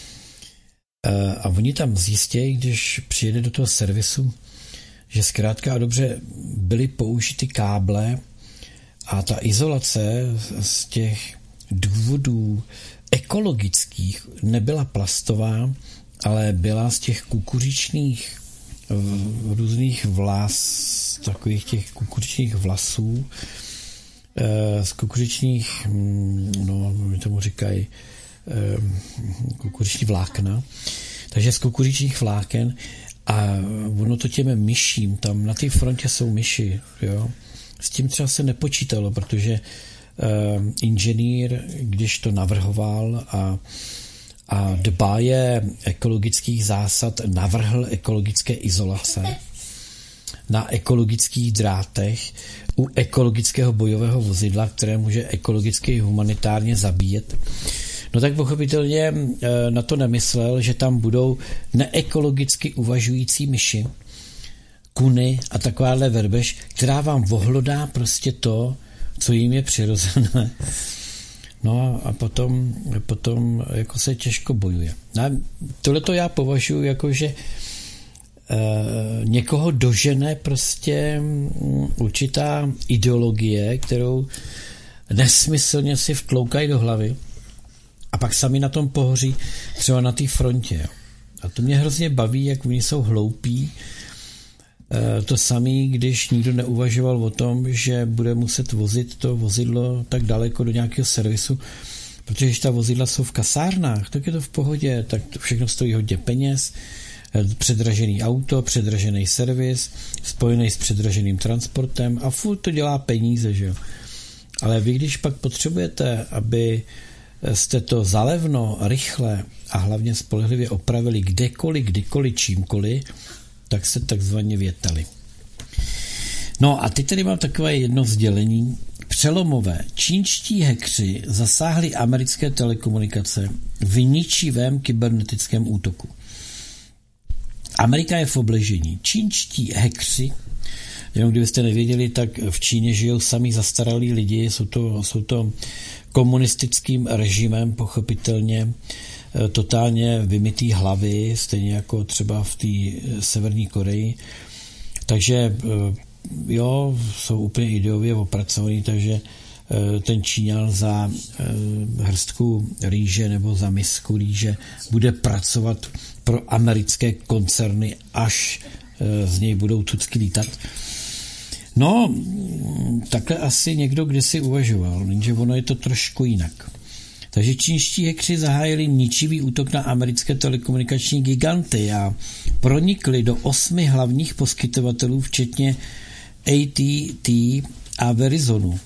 A oni tam zjistějí, když přijede do toho servisu, že zkrátka a dobře byly použity káble a ta izolace z těch důvodů ekologických nebyla plastová, ale byla z těch kukuřičných různých vlas, takových těch kukuřičných vlasů, z kukuřičních, no, my tomu říkají, kukuřiční vlákna, takže z kukuřičních vláken a ono to těm myším, tam na té frontě jsou myši, jo. S tím třeba se nepočítalo, protože uh, inženýr, když to navrhoval a, a dbáje ekologických zásad, navrhl ekologické izolace na ekologických drátech u ekologického bojového vozidla, které může ekologicky humanitárně zabíjet. No tak pochopitelně na to nemyslel, že tam budou neekologicky uvažující myši, kuny a takováhle verbež, která vám vohlodá prostě to, co jim je přirozené. No a potom, potom jako se těžko bojuje. Tohleto já považuji jako, že někoho dožene prostě určitá ideologie, kterou nesmyslně si vtloukají do hlavy a pak sami na tom pohoří třeba na té frontě. A to mě hrozně baví, jak oni jsou hloupí. To samé, když nikdo neuvažoval o tom, že bude muset vozit to vozidlo tak daleko do nějakého servisu, protože když ta vozidla jsou v kasárnách, tak je to v pohodě, tak to všechno stojí hodně peněz, předražený auto, předražený servis, spojený s předraženým transportem a furt to dělá peníze, že jo. Ale vy, když pak potřebujete, aby jste to zalevno, rychle a hlavně spolehlivě opravili kdekoliv, kdykoliv, čímkoliv, tak se takzvaně větali. No a teď tady mám takové jedno sdělení. Přelomové. Čínští hackři zasáhli americké telekomunikace v ničivém kybernetickém útoku. Amerika je v obležení. Čínští hackři Jenom kdybyste nevěděli, tak v Číně žijou sami zastaralí lidi, jsou to, jsou to komunistickým režimem pochopitelně totálně vymytý hlavy, stejně jako třeba v té Severní Koreji. Takže jo, jsou úplně ideově opracovaný, takže ten Číňan za hrstku rýže nebo za misku rýže bude pracovat pro americké koncerny, až z něj budou tucky lítat. No, takhle asi někdo kdysi uvažoval, jenže ono je to trošku jinak. Takže čínští hekři zahájili ničivý útok na americké telekomunikační giganty a pronikli do osmi hlavních poskytovatelů, včetně A T T a Verizonu.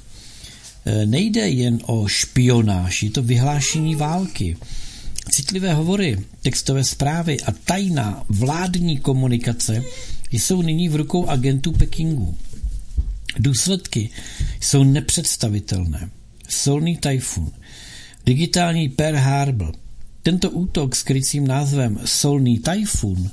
Nejde jen o špionáž, je to vyhlášení války. Citlivé hovory, textové zprávy a tajná vládní komunikace jsou nyní v rukou agentů Pekingu. Důsledky jsou nepředstavitelné. Solný tajfun, digitální Pearl Harbor. Tento útok s krycím názvem Solný tajfun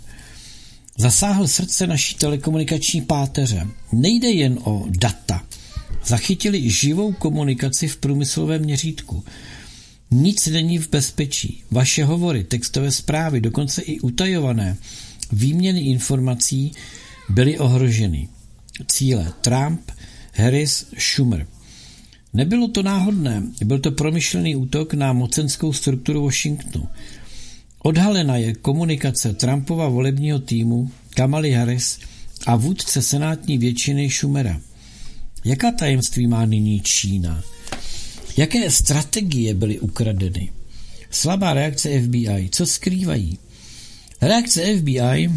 zasáhl srdce naší telekomunikační páteře. Nejde jen o data. Zachytili živou komunikaci v průmyslovém měřítku. Nic není v bezpečí. Vaše hovory, textové zprávy, dokonce i utajované výměny informací byly ohroženy. Cíle Trump, Harris, Schumer. Nebylo to náhodné, byl to promyšlený útok na mocenskou strukturu Washingtonu. Odhalena je komunikace Trumpova volebního týmu, Kamaly Harris a vůdce senátní většiny Schumera. Jaká tajemství má nyní Čína? Jaké strategie byly ukradeny? Slabá reakce F B I. Co skrývají? Reakce F B I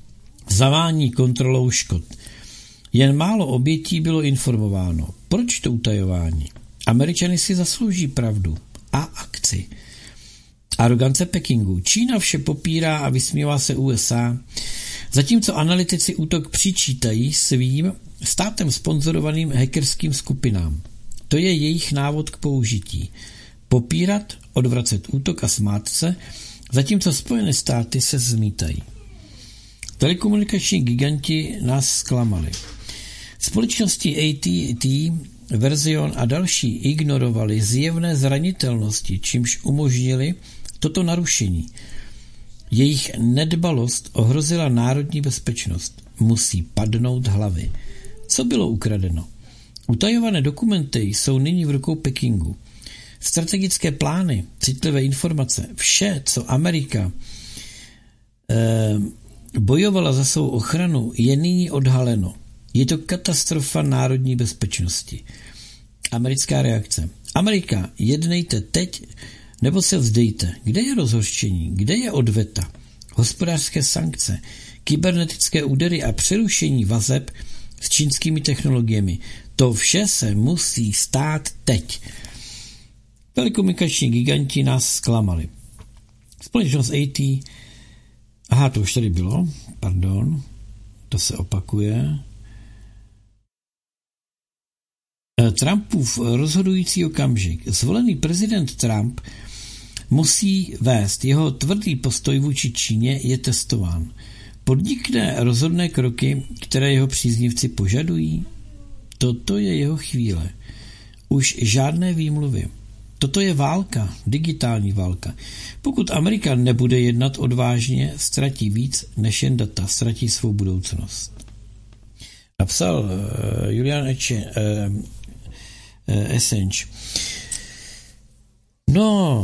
zavání kontrolou škod. Jen málo obětí bylo informováno. Proč to utajování? Američany si zaslouží pravdu a akci. Arogance Pekingu. Čína vše popírá a vysmívá se U S A, zatímco analytici útok přičítají svým státem sponzorovaným hackerským skupinám. To je jejich návod k použití. Popírat, odvracet útok a smát se, zatímco Spojené státy se zmítají. Telekomunikační giganti nás zklamali. Společnosti A T T, Verizon a další ignorovali zjevné zranitelnosti, čímž umožnili toto narušení. Jejich nedbalost ohrozila národní bezpečnost. Musí padnout hlavy. Co bylo ukradeno? Utajované dokumenty jsou nyní v rukou Pekingu. Strategické plány, citlivé informace, vše, co Amerika eh, bojovala za svou ochranu, je nyní odhaleno. Je to katastrofa národní bezpečnosti. Americká reakce. Amerika, jednejte teď, nebo se vzdejte. Kde je rozhořčení? Kde je odveta? Hospodářské sankce, kybernetické údery a přerušení vazeb s čínskými technologiemi. To vše se musí stát teď. Telekomunikační giganti nás zklamali. Společnost A T, aha, to už tady bylo, pardon, to se opakuje. Trumpův rozhodující okamžik. Zvolený prezident Trump musí vést. Jeho tvrdý postoj vůči Číně je testován. Podnikne rozhodné kroky, které jeho příznivci požadují? Toto je jeho chvíle. Už žádné výmluvy. Toto je válka, digitální válka. Pokud Amerika nebude jednat odvážně, ztratí víc než jen data, ztratí svou budoucnost. Napsal uh, Julian Eche, uh, uh, Assange. No,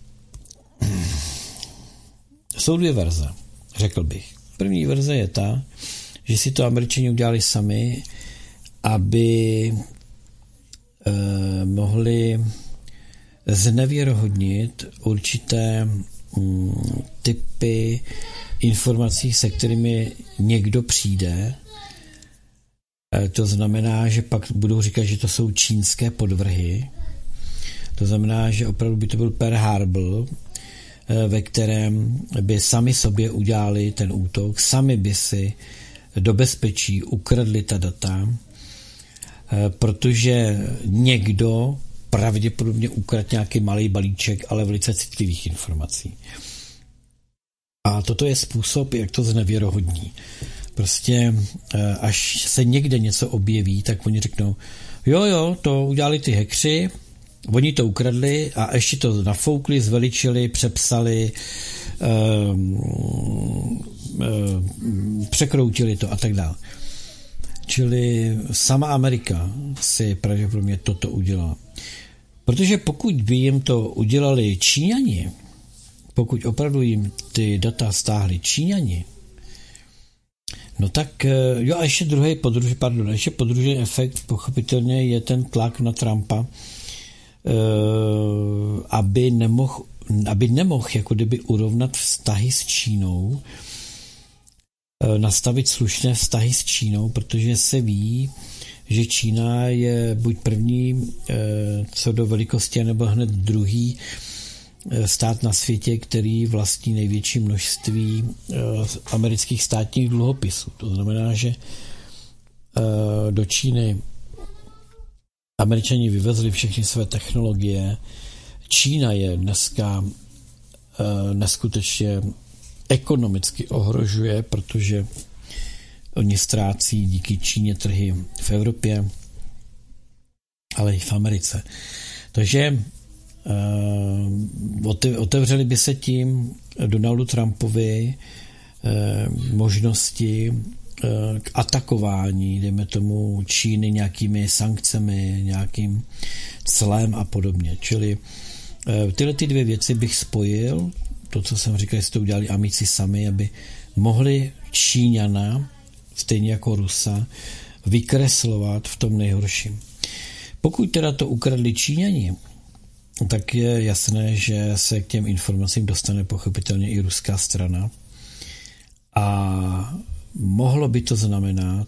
jsou dvě verze, řekl bych. První verze je ta, že si to Američani udělali sami, aby uh, mohli znevěrohodnit určité um, typy informací, se kterými někdo přijde. E, to znamená, že pak budou říkat, že to jsou čínské podvrhy. To znamená, že opravdu by to byl Pearl Harbor, e, ve kterém by sami sobě udělali ten útok, sami by si do bezpečí ukradli ta data, e, protože někdo pravděpodobně ukradl nějaký malý balíček, ale velice citlivých informací. A toto je způsob, jak to znevěrohodní. prostě až se někde něco objeví, tak oni řeknou, jo, jo, to udělali ty hackři, oni to ukradli a ještě to nafoukli, zveličili, přepsali, um, um, překroutili to a tak dále. Čili sama Amerika si pravděpodobně toto udělala. Protože pokud by jim to udělali Číňani, pokud opravdu jim ty data stáhli Číňani, no tak, jo a ještě druhý podružný, pardon, ještě podružný efekt pochopitelně je ten tlak na Trumpa, aby nemohl, aby nemohl jako kdyby urovnat vztahy s Čínou, nastavit slušné vztahy s Čínou, protože se ví, že Čína je buď první co do velikosti, nebo hned druhý stát na světě, který vlastní největší množství amerických státních dluhopisů. To znamená, že do Číny Američani vyvezli všechny své technologie. Čína je dneska neskutečně ekonomicky ohrožuje, protože oni ztrácí díky Číně trhy v Evropě, ale i v Americe. Takže otevřeli by se tím Donaldu Trumpovi možnosti k atakování, dejme tomu, Číny nějakými sankcemi, nějakým clem a podobně. Čili tyhle ty dvě věci bych spojil, to, co jsem říkal, jestli to udělali amici sami, aby mohli Číňana, stejně jako Rusa, vykreslovat v tom nejhorším. Pokud teda to ukradli Číňani, tak je jasné, že se k těm informacím dostane pochopitelně i ruská strana a mohlo by to znamenat,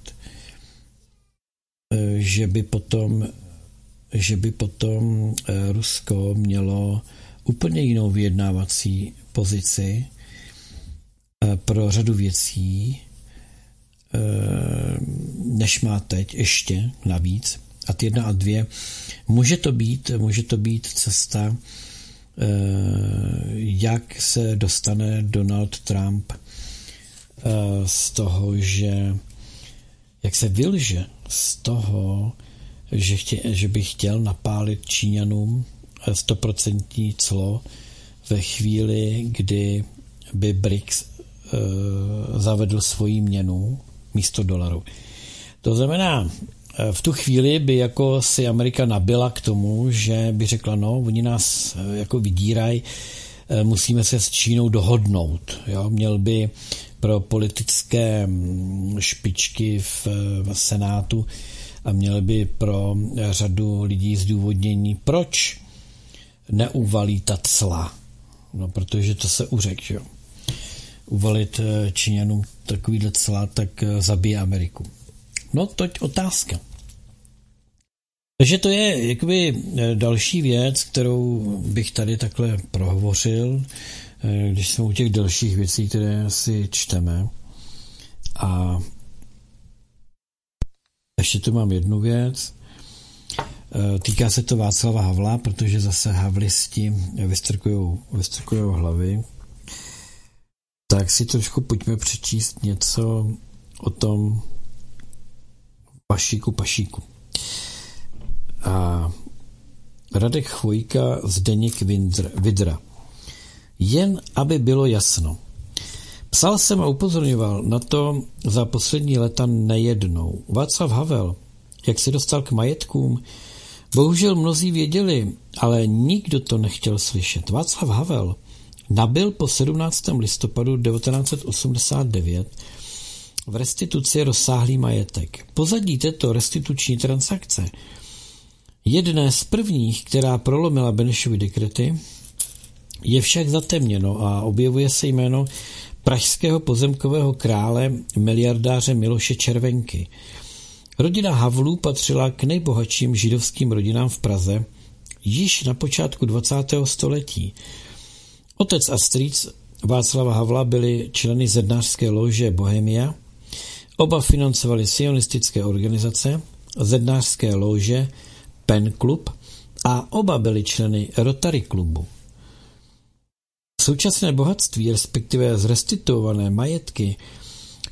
že by potom, že by potom Rusko mělo úplně jinou vyjednávací pozici pro řadu věcí, než má teď ještě navíc. A ty jedna a dvě, může to být, může to být cesta, jak se dostane Donald Trump z toho, že jak se vylže z toho, že, chtě, že by chtěl napálit Číňanům stoprocentní clo ve chvíli, kdy by B R I C S uh, zavedl svoji měnu místo dolaru. To znamená, v tu chvíli by jako si Amerika nabila k tomu, že by řekla, no, oni nás jako vydírají, musíme se s Čínou dohodnout. Jo? Měl by pro politické špičky v, v Senátu a měl by pro řadu lidí zdůvodnění, proč neuvalí ta cla. No, protože to se uřek, že jo. Uvalit Číňanům takovýhle cla, tak zabije Ameriku. No, toť otázka. Takže to je jakoby další věc, kterou bych tady takhle prohovořil, když jsme u těch dalších věcí, které si čteme. A ještě tu mám jednu věc. Týká se to Václava Havla, protože zase havlisti vystrkujou, vystrkujou hlavy. Tak si trošku pojďme přečíst něco o tom Pašíku Pašíku. A Radek Chvojka, Zdeněk Vidra. Jen aby bylo jasno. Psal jsem a upozorňoval na to za poslední léta nejednou. Václav Havel, jak se dostal k majetkům, bohužel mnozí věděli, ale nikdo to nechtěl slyšet. Václav Havel nabyl po sedmnáctého listopadu devatenáct set osmdesát devět v restituci rozsáhlý majetek. Pozadí této restituční transakce, jedné z prvních, která prolomila Benešovy dekrety, je však zatemněno a objevuje se jméno pražského pozemkového krále miliardáře Miloše Červenky. Rodina Havlů patřila k nejbohatším židovským rodinám v Praze již na počátku dvacátého století. Otec a strýc Václava Havla byli členy zednářské lože Bohemia, oba financovali sionistické organizace, zednářské lože Pen Club a oba byli členy Rotary klubu. Současné bohatství, respektive zrestituované majetky,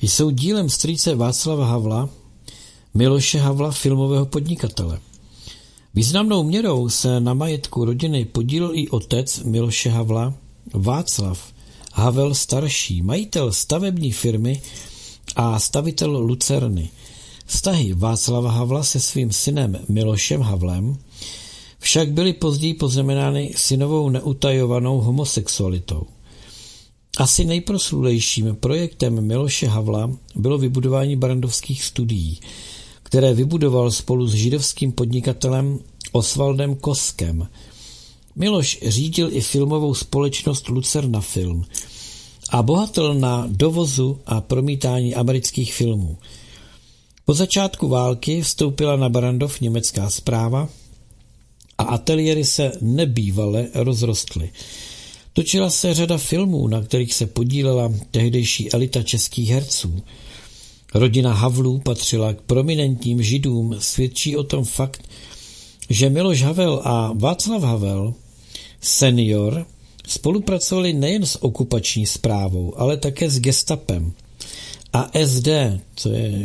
jsou dílem strýce Václava Havla, Miloše Havla, filmového podnikatele. Významnou měrou se na majetku rodiny podílel i otec Miloše Havla, Václav Havel starší, majitel stavební firmy a stavitel lucerny. Vztahy Václava Havla se svým synem Milošem Havlem však byly později poznamenány synovou neutajovanou homosexualitou. Asi nejproslulejším projektem Miloše Havla bylo vybudování barrandovských studií, které vybudoval spolu s židovským podnikatelem Osvaldem Koskem. Miloš řídil i filmovou společnost Lucerna Film a bohatel na dovozu a promítání amerických filmů. Po začátku války vstoupila na Barrandov německá správa a ateliéry se nebývale rozrostly. Točila se řada filmů, na kterých se podílela tehdejší elita českých herců. Rodina Havlů patřila k prominentním židům, svědčí o tom fakt, že Miloš Havel a Václav Havel senior spolupracovali nejen s okupační správou, ale také s gestapem a S D, to je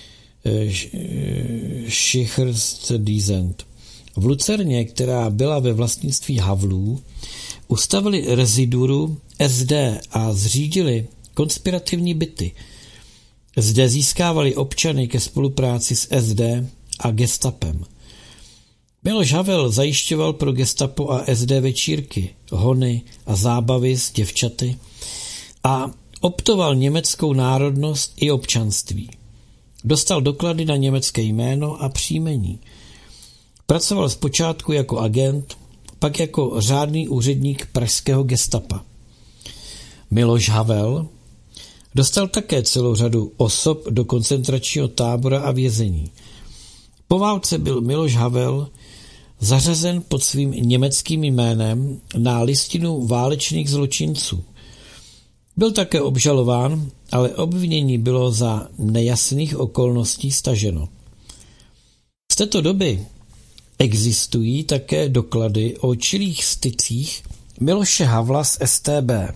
Schicherstdienst. V Lucerně, která byla ve vlastnictví Havlů, ustavili reziduru S D a zřídili konspirativní byty. Zde získávali občany ke spolupráci s S D a gestapem. Miloš Havel zajišťoval pro gestapo a S D večírky, hony a zábavy s děvčaty a optoval německou národnost i občanství. Dostal doklady na německé jméno a příjmení. Pracoval zpočátku jako agent, pak jako řádný úředník pražského gestapa. Miloš Havel dostal také celou řadu osob do koncentračního tábora a vězení. Po válce byl Miloš Havel zařazen pod svým německým jménem na listinu válečných zločinců. Byl také obžalován, ale obvinění bylo za nejasných okolností staženo. Z této doby existují také doklady o čilých stycích Miloše Havla s S T B.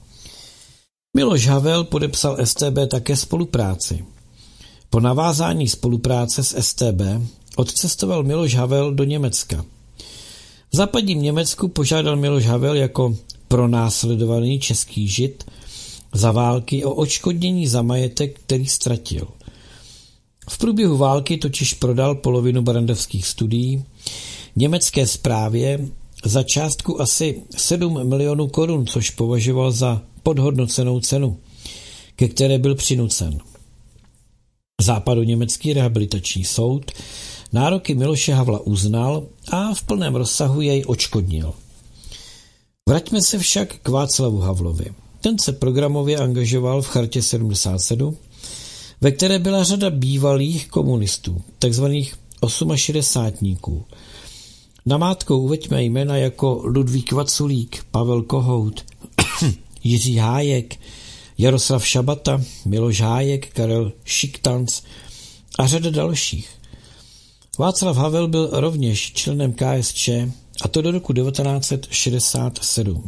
Miloš Havel podepsal S T B také spolupráci. Po navázání spolupráce s S T B odcestoval Miloš Havel do Německa. V západním Německu požádal Miloš Havel jako pronásledovaný český žid za války o odškodnění za majetek, který ztratil. V průběhu války totiž prodal polovinu barrandovských studií německé správě za částku asi sedm milionů korun, což považoval za podhodnocenou cenu, ke které byl přinucen. Západoněmecký rehabilitační soud nároky Miloše Havla uznal a v plném rozsahu jej odškodnil. Vraťme se však k Václavu Havlovi. Ten se programově angažoval v Chartě sedmdesát sedm, ve které byla řada bývalých komunistů, takzvaných osmašedesátníků. Namátkou uveďme jména jako Ludvík Vaculík, Pavel Kohout, Jiří Hájek, Jaroslav Šabata, Miloš Hájek, Karel Šiktanc a řada dalších. Václav Havel byl rovněž členem K S Č, a to do roku devatenáct set šedesát sedm.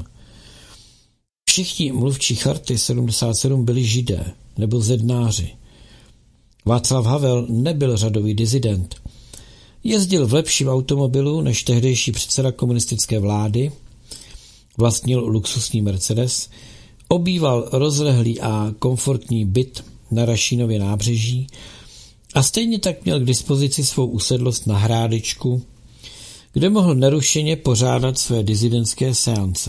Všichni mluvčí Charty sedmdesát sedm byli židé nebo zednáři. Václav Havel nebyl řadový disident. Jezdil v lepším automobilu než tehdejší předseda komunistické vlády, vlastnil luxusní Mercedes, obýval rozlehlý a komfortní byt na Rašínově nábřeží a stejně tak měl k dispozici svou usedlost na Hrádečku, kde mohl nerušeně pořádat své disidentské seance.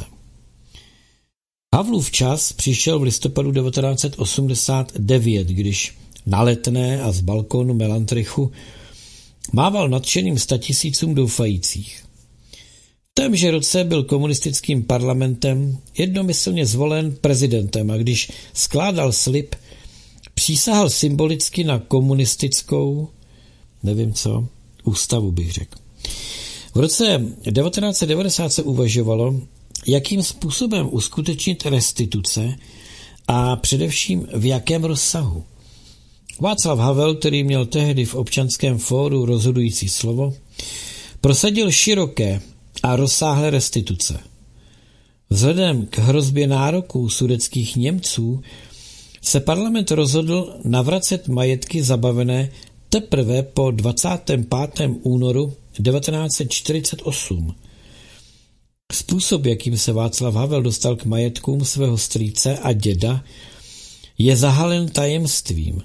Havlův čas přišel v listopadu devatenáct set osmdesát devět, když na Letné a z balkónu Melantrichu mával nadšeným statisícům doufajících. V témže roce byl komunistickým parlamentem jednomyslně zvolen prezidentem a když skládal slib, přísahal symbolicky na komunistickou, nevím co, ústavu bych řekl. V roce devatenáct set devadesát se uvažovalo, jakým způsobem uskutečnit restituce a především v jakém rozsahu. Václav Havel, který měl tehdy v Občanském fóru rozhodující slovo, prosadil široké a rozsáhlé restituce. Vzhledem k hrozbě nároků sudetských Němců se parlament rozhodl navracet majetky zabavené teprve po dvacátého pátého únoru devatenáct set čtyřicet osm. Způsob, jakým se Václav Havel dostal k majetkům svého strýce a děda, je zahalen tajemstvím.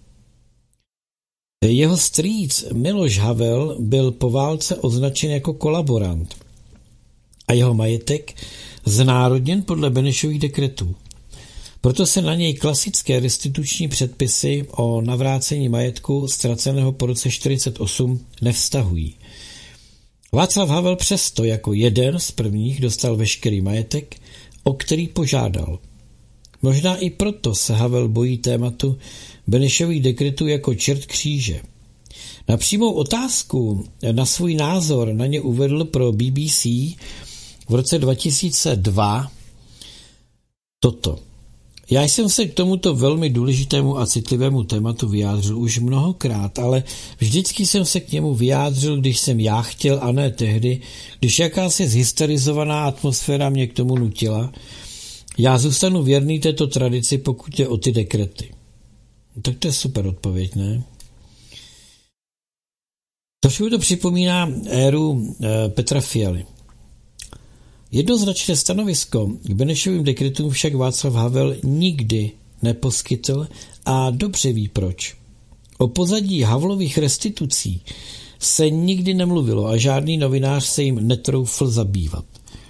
Jeho strýc Miloš Havel byl po válce označen jako kolaborant a jeho majetek znárodněn podle Benešových dekretů. Proto se na něj klasické restituční předpisy o navrácení majetku ztraceného po roce čtyřicet osm nevztahují. Václav Havel přesto jako jeden z prvních dostal veškerý majetek, o který požádal. Možná i proto se Havel bojí tématu Benešových dekretů jako čert kříže. Na přímou otázku na svůj názor na ně uvedl pro B B C v roce dva tisíce dva toto. Já jsem se k tomuto velmi důležitému a citlivému tématu vyjádřil už mnohokrát, ale vždycky jsem se k němu vyjádřil, když jsem já chtěl a ne tehdy, když jakási zhysterizovaná atmosféra mě k tomu nutila. Já zůstanu věrný této tradici, pokud je o ty dekrety. Tak to je super odpověď, ne? Trošku to připomíná éru e, Petra Fialy. Jednoznačné stanovisko k Benešovým dekretům však Václav Havel nikdy neposkytl a dobře ví proč. O pozadí Havlových restitucí se nikdy nemluvilo a žádný novinář se jim netroufl zabývat.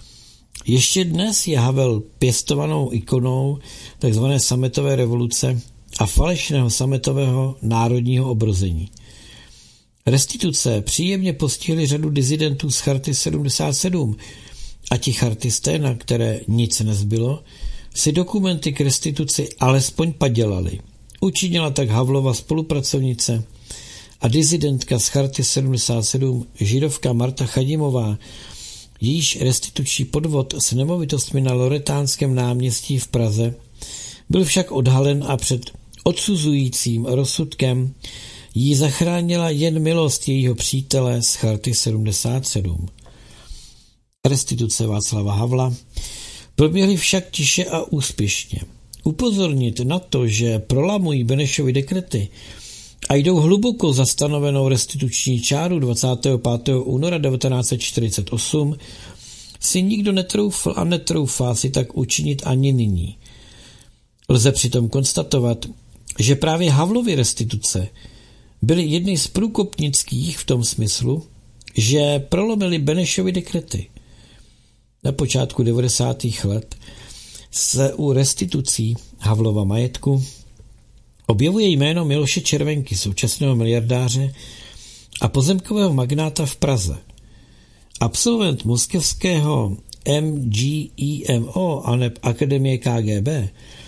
Ještě dnes je Havel pěstovanou ikonou tzv. Sametové revoluce a falešného sametového národního obrození. Restituce příjemně postihly řadu disidentů z Charty sedmdesát sedm a ti chartisté, na které nic nezbylo, si dokumenty k restituci alespoň padělali. Učinila tak Havlova spolupracovnice a disidentka z Charty sedmdesát sedm, židovka Marta Chadimová, jejíž restituční podvod s nemovitostmi na Loretánském náměstí v Praze byl však odhalen a před odsuzujícím rozsudkem jí zachránila jen milost jejího přítele z Charty sedmdesát sedm. Restituce Václava Havla proběhly však tiše a úspěšně. Upozornit na to, že prolamují Benešovy dekrety a jdou hluboko za stanovenou restituční čáru dvacátého pátého února devatenáct set čtyřicet osm, si nikdo netroufl a netroufá si tak učinit ani nyní. Lze přitom konstatovat, že právě Havlovy restituce byly jedny z průkopnických v tom smyslu, že prolomily Benešovy dekrety. Na počátku devadesátých let se u restitucí Havlova majetku objevuje jméno Miloše Červenky, současného miliardáře a pozemkového magnáta v Praze. Absolvent moskevského M G E M O a neb Akademie K G B,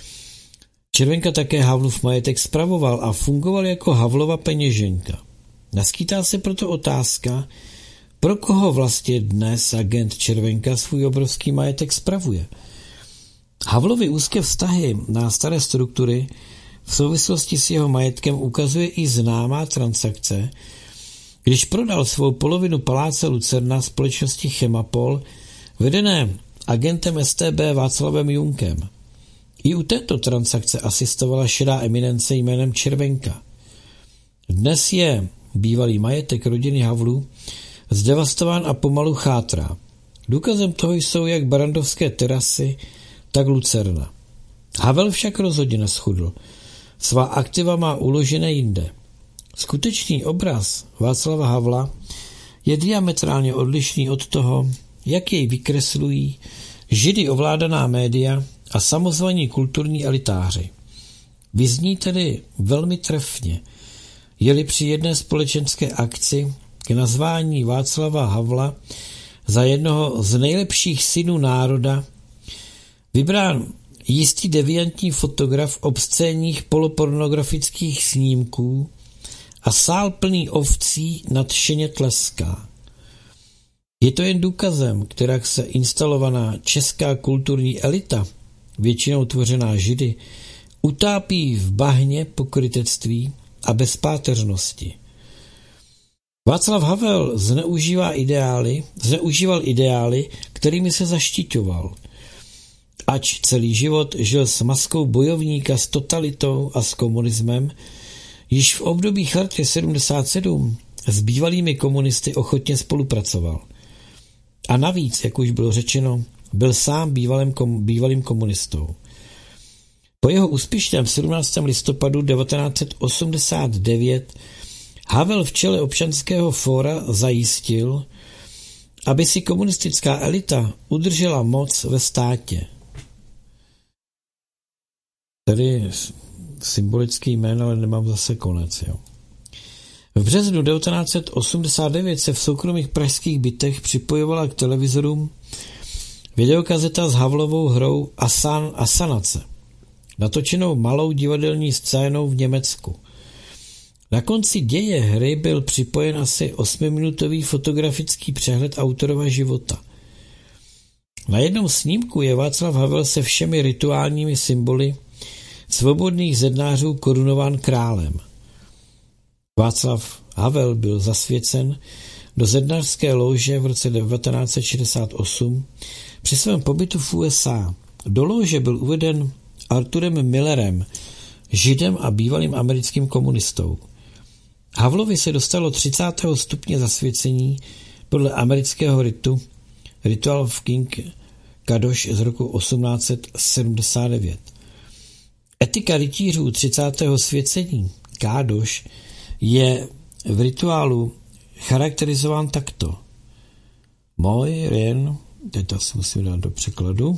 Červenka také Havlův majetek spravoval a fungoval jako Havlova peněženka. Naskýtá se proto otázka, pro koho vlastně dnes agent Červenka svůj obrovský majetek spravuje. Havlovy úzké vztahy na staré struktury v souvislosti s jeho majetkem ukazuje i známá transakce, když prodal svou polovinu paláce Lucerna společnosti Chemapol, vedené agentem S T B Václavem Junkem. I u této transakce asistovala šedá eminence jménem Červenka. Dnes je bývalý majetek rodiny Havlů zdevastován a pomalu chátrá. Důkazem toho jsou jak barandovské terasy, tak Lucerna. Havel však rozhodně neschudl. Svá aktiva má uložené jinde. Skutečný obraz Václava Havla je diametrálně odlišný od toho, jak jej vykreslují židy ovládaná média a samozvaní kulturní elitáři. Vyzní tedy velmi trefně, jeli při jedné společenské akci k nazvání Václava Havla za jednoho z nejlepších synů národa vybrán jistý deviantní fotograf obscénních polopornografických snímků a sál plný ovcí nadšeně tleská. Je to jen důkazem, kterak se instalovaná česká kulturní elita, většinou tvořená židy, utápí v bahně pokrytectví a bezpáteřnosti. Václav Havel zneužívá ideály, zneužíval ideály, kterými se zaštiťoval. ač celý život žil s maskou bojovníka s totalitou a s komunismem, již v období Charty sedmdesát sedm s bývalými komunisty ochotně spolupracoval. A navíc, jak už bylo řečeno, byl sám bývalým, kom, bývalým komunistou. Po jeho úspěšném sedmnáctého listopadu devatenáct set osmdesát devět Havel v čele občanského fóra zajistil, aby si komunistická elita udržela moc ve státě. Tady symbolický jmén, ale nemám zase konec. Jo. V březnu devatenáct set osmdesát devět se v soukromých pražských bytech připojovala k televizorům videokazeta s Havlovou hrou Asan, Asanace, natočenou malou divadelní scénou v Německu. Na konci děje hry byl připojen asi osmiminutový fotografický přehled autorova života. Na jednom snímku je Václav Havel se všemi rituálními symboly svobodných zednářů korunován králem. Václav Havel byl zasvěcen do zednářské lóže v roce devatenáct set šedesát osm při svém pobytu v U S A. Do lóže byl uveden Arthurem Millerem, židem a bývalým americkým komunistou. Havlovi se dostalo třicátého stupně zasvěcení podle amerického ritu Ritual of King Kadoš z roku osmnáct set sedmdesát devět. Etika rytířů třicátého svěcení Kádoš je v rituálu charakterizován takto. Můj ren, teď to si musím dát do překladu,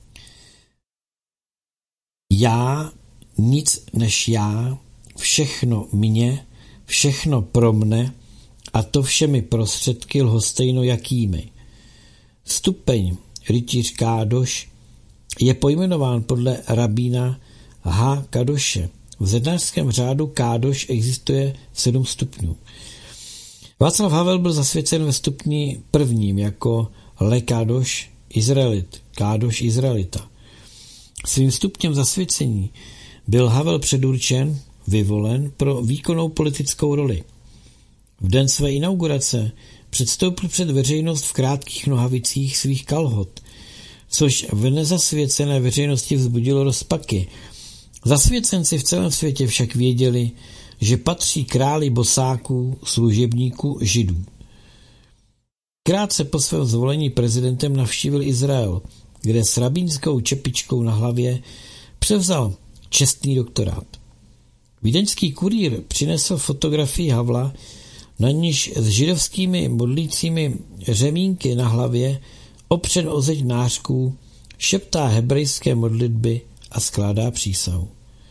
já, nic než já, všechno mě, všechno pro mne a to všemi prostředky lhostejno jakými. Stupeň rytíř Kádoš je pojmenován podle rabína H. Kadoše. V zednářském řádu Kádoš existuje sedm stupňů. Václav Havel byl zasvěcen ve stupni prvním jako Le Kádoš Izraelit, Kádoš Izraelita. Svým stupněm zasvěcení byl Havel předurčen, vyvolen pro výkonnou politickou roli. V den své inaugurace předstoupil před veřejnost v krátkých nohavicích svých kalhot, což v nezasvěcené veřejnosti vzbudilo rozpaky. Zasvěcenci v celém světě však věděli, že patří králi bosáků, služebníků, židů. Krátce po svém zvolení prezidentem navštívil Izrael, kde s rabínskou čepičkou na hlavě převzal čestný doktorát. Vídeňský kurýr přinesl fotografii Havla, na níž s židovskými modlícími řemínky na hlavě opřen o zeď nářků šeptá hebrejské modlitby a skládá přísahu.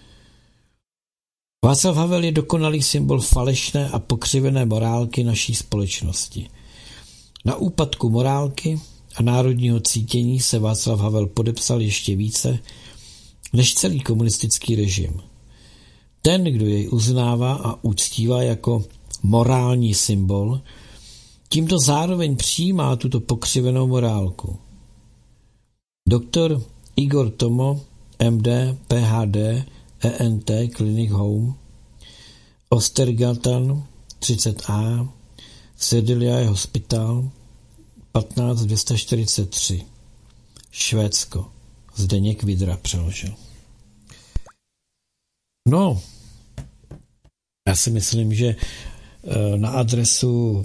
Václav Havel je dokonalý symbol falešné a pokřivené morálky naší společnosti. Na úpadku morálky a národního cítění se Václav Havel podepsal ještě více než celý komunistický režim. Ten, kdo jej uznává a uctívá jako morální symbol, tímto zároveň přijímá tuto pokřivenou morálku. Doktor Igor Tomo, M D, P H D, E N T, Clinic Home, Ostergatan, třicet A, Sedeliae Hospital, patnáct dvě stě čtyřicet tři, Švédsko. Zdeněk Vidra přeložil. No, já si myslím, že na adresu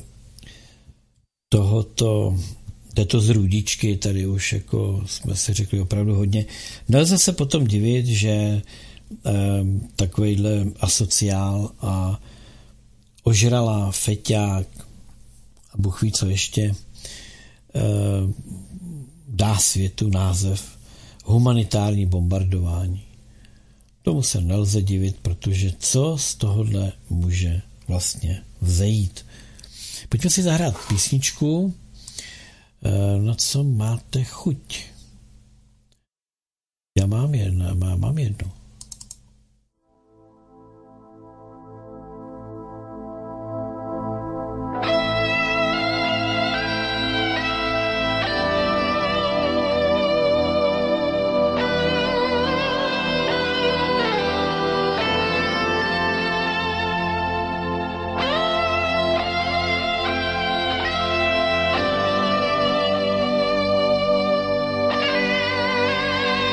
tohoto, této zrůdičky tady už jako jsme si řekli opravdu hodně. Nelze se potom divit, že eh, takovejhle asociál a ožralá feťák a Bůh ví co ještě eh, dá světu název humanitární bombardování. Tomu se nelze divit, protože co z tohohle může vlastně vzejít. Pojďme si zahrát písničku, na co máte chuť. Já mám jedno, mám, mám jedno. Thank you.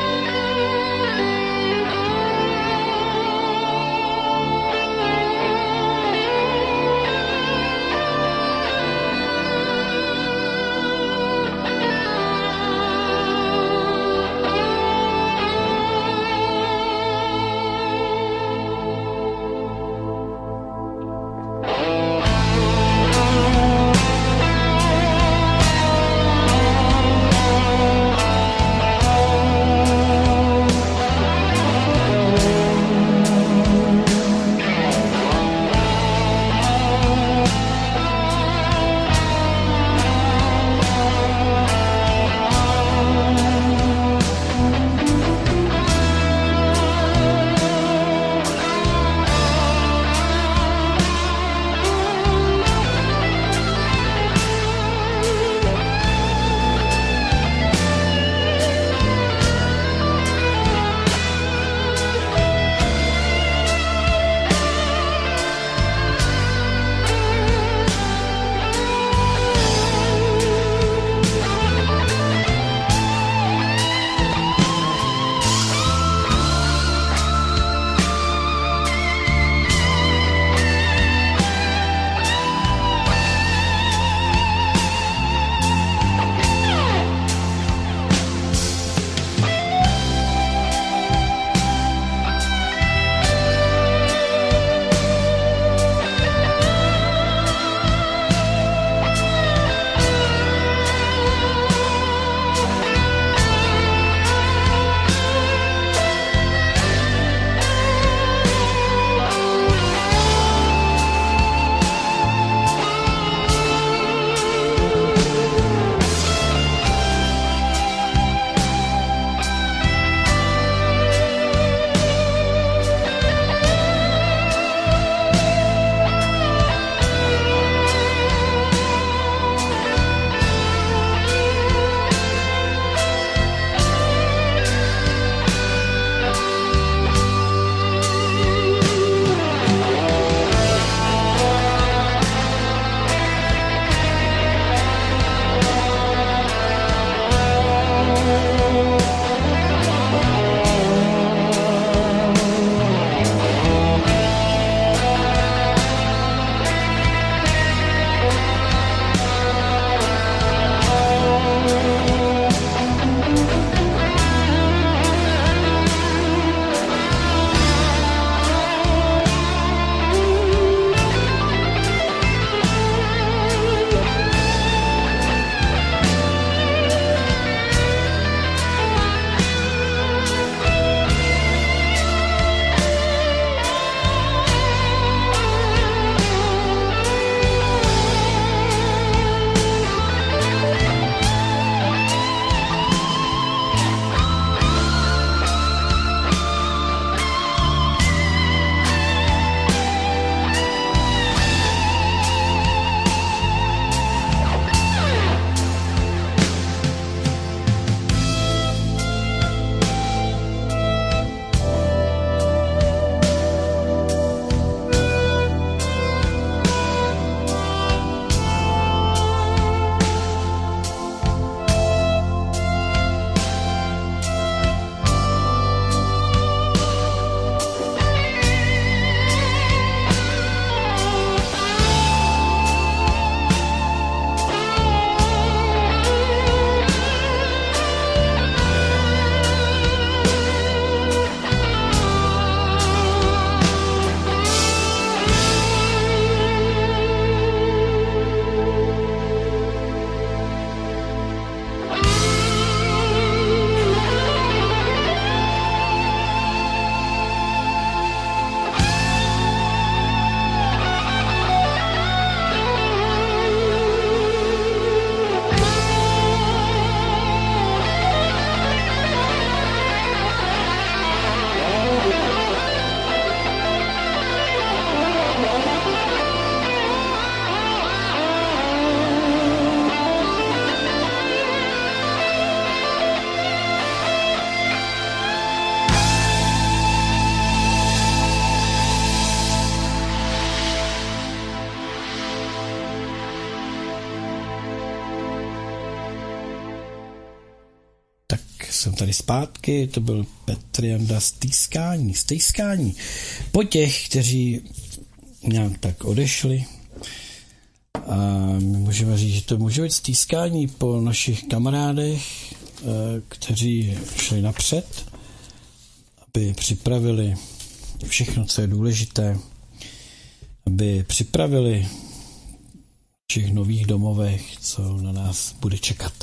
tady zpátky, to byl Petr Janda z Týskání, z Týskání. Po těch, kteří nějak tak odešli, a my můžeme říct, že to může být stýskání po našich kamarádech, kteří šli napřed, aby připravili všechno, co je důležité, aby připravili v všech nových domovech, co na nás bude čekat.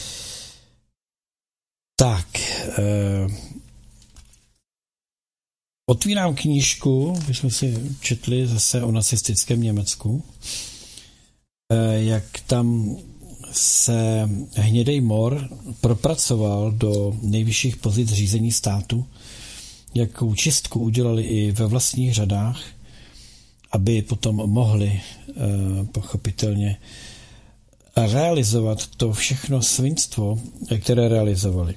Tak, eh, otvírám knížku, my jsme si četli zase o nacistickém Německu, eh, jak tam se hnědej mor propracoval do nejvyšších pozic řízení státu, jakou čistku udělali i ve vlastních řadách, aby potom mohli eh, pochopitelně realizovat to všechno svinstvo, které realizovali.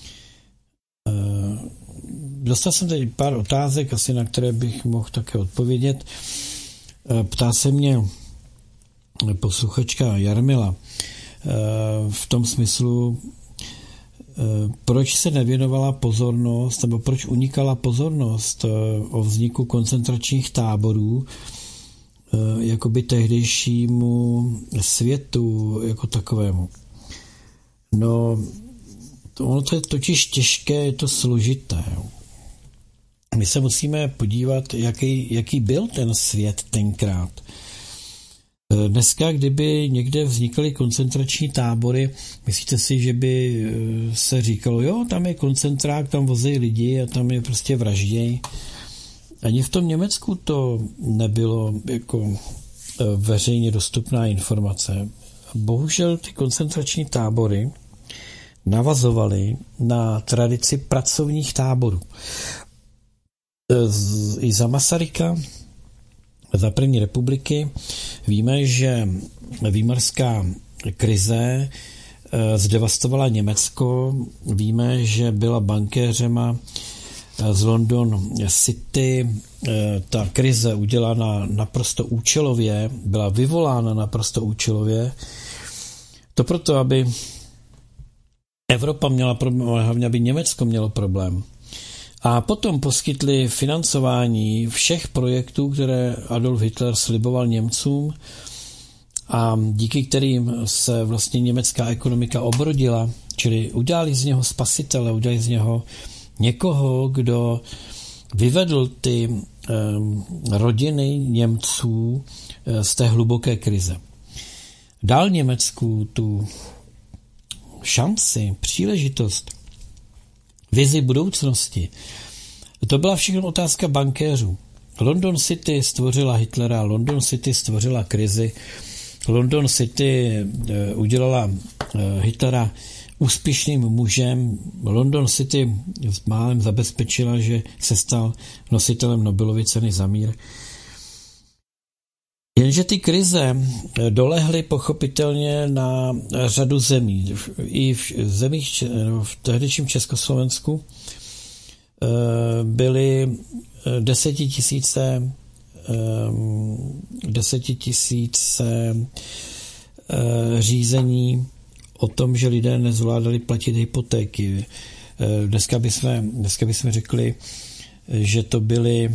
Eh, dostal jsem tady pár otázek, asi na které bych mohl také odpovědět. Eh, ptá se mě posluchačka Jarmila eh, v tom smyslu, proč se nevěnovala pozornost, nebo proč unikala pozornost o vzniku koncentračních táborů jakoby tehdejšímu světu jako takovému. No, to, ono to je totiž těžké, je to složité. My se musíme podívat, jaký, jaký byl ten svět tenkrát. Dneska, kdyby někde vznikaly koncentrační tábory, myslíte si, že by se říkalo, jo, tam je koncentrák, tam vozejí lidi a tam je prostě vražděj. Ani v tom Německu to nebylo jako veřejně dostupná informace. Bohužel ty koncentrační tábory navazovaly na tradici pracovních táborů. I za Masaryka, za první republiky víme, že výmarská krize zdevastovala Německo. Víme, že byla bankéřema z London City. Ta krize udělána naprosto účelově, byla vyvolána naprosto účelově. To proto, aby Evropa měla problém, ale hlavně aby Německo mělo problém. A potom poskytli financování všech projektů, které Adolf Hitler sliboval Němcům a díky kterým se vlastně německá ekonomika obrodila, čili udělali z něho spasitele, udělali z něho někoho, kdo vyvedl ty um, rodiny Němců z té hluboké krize. Dal Německu tu šanci, příležitost, vizi budoucnosti. To byla všechno otázka bankéřů. London City stvořila Hitlera, London City stvořila krizi, London City udělala Hitlera úspěšným mužem, London City málem zabezpečila, že se stal nositelem Nobelovy ceny za mír. Jenže ty krize dolehly pochopitelně na řadu zemí. I v zemích, v tehdejším Československu byly desetitisíce, desetitisíce řízení o tom, že lidé nezvládali platit hypotéky. Dneska bychom, dneska bychom řekli, že to byly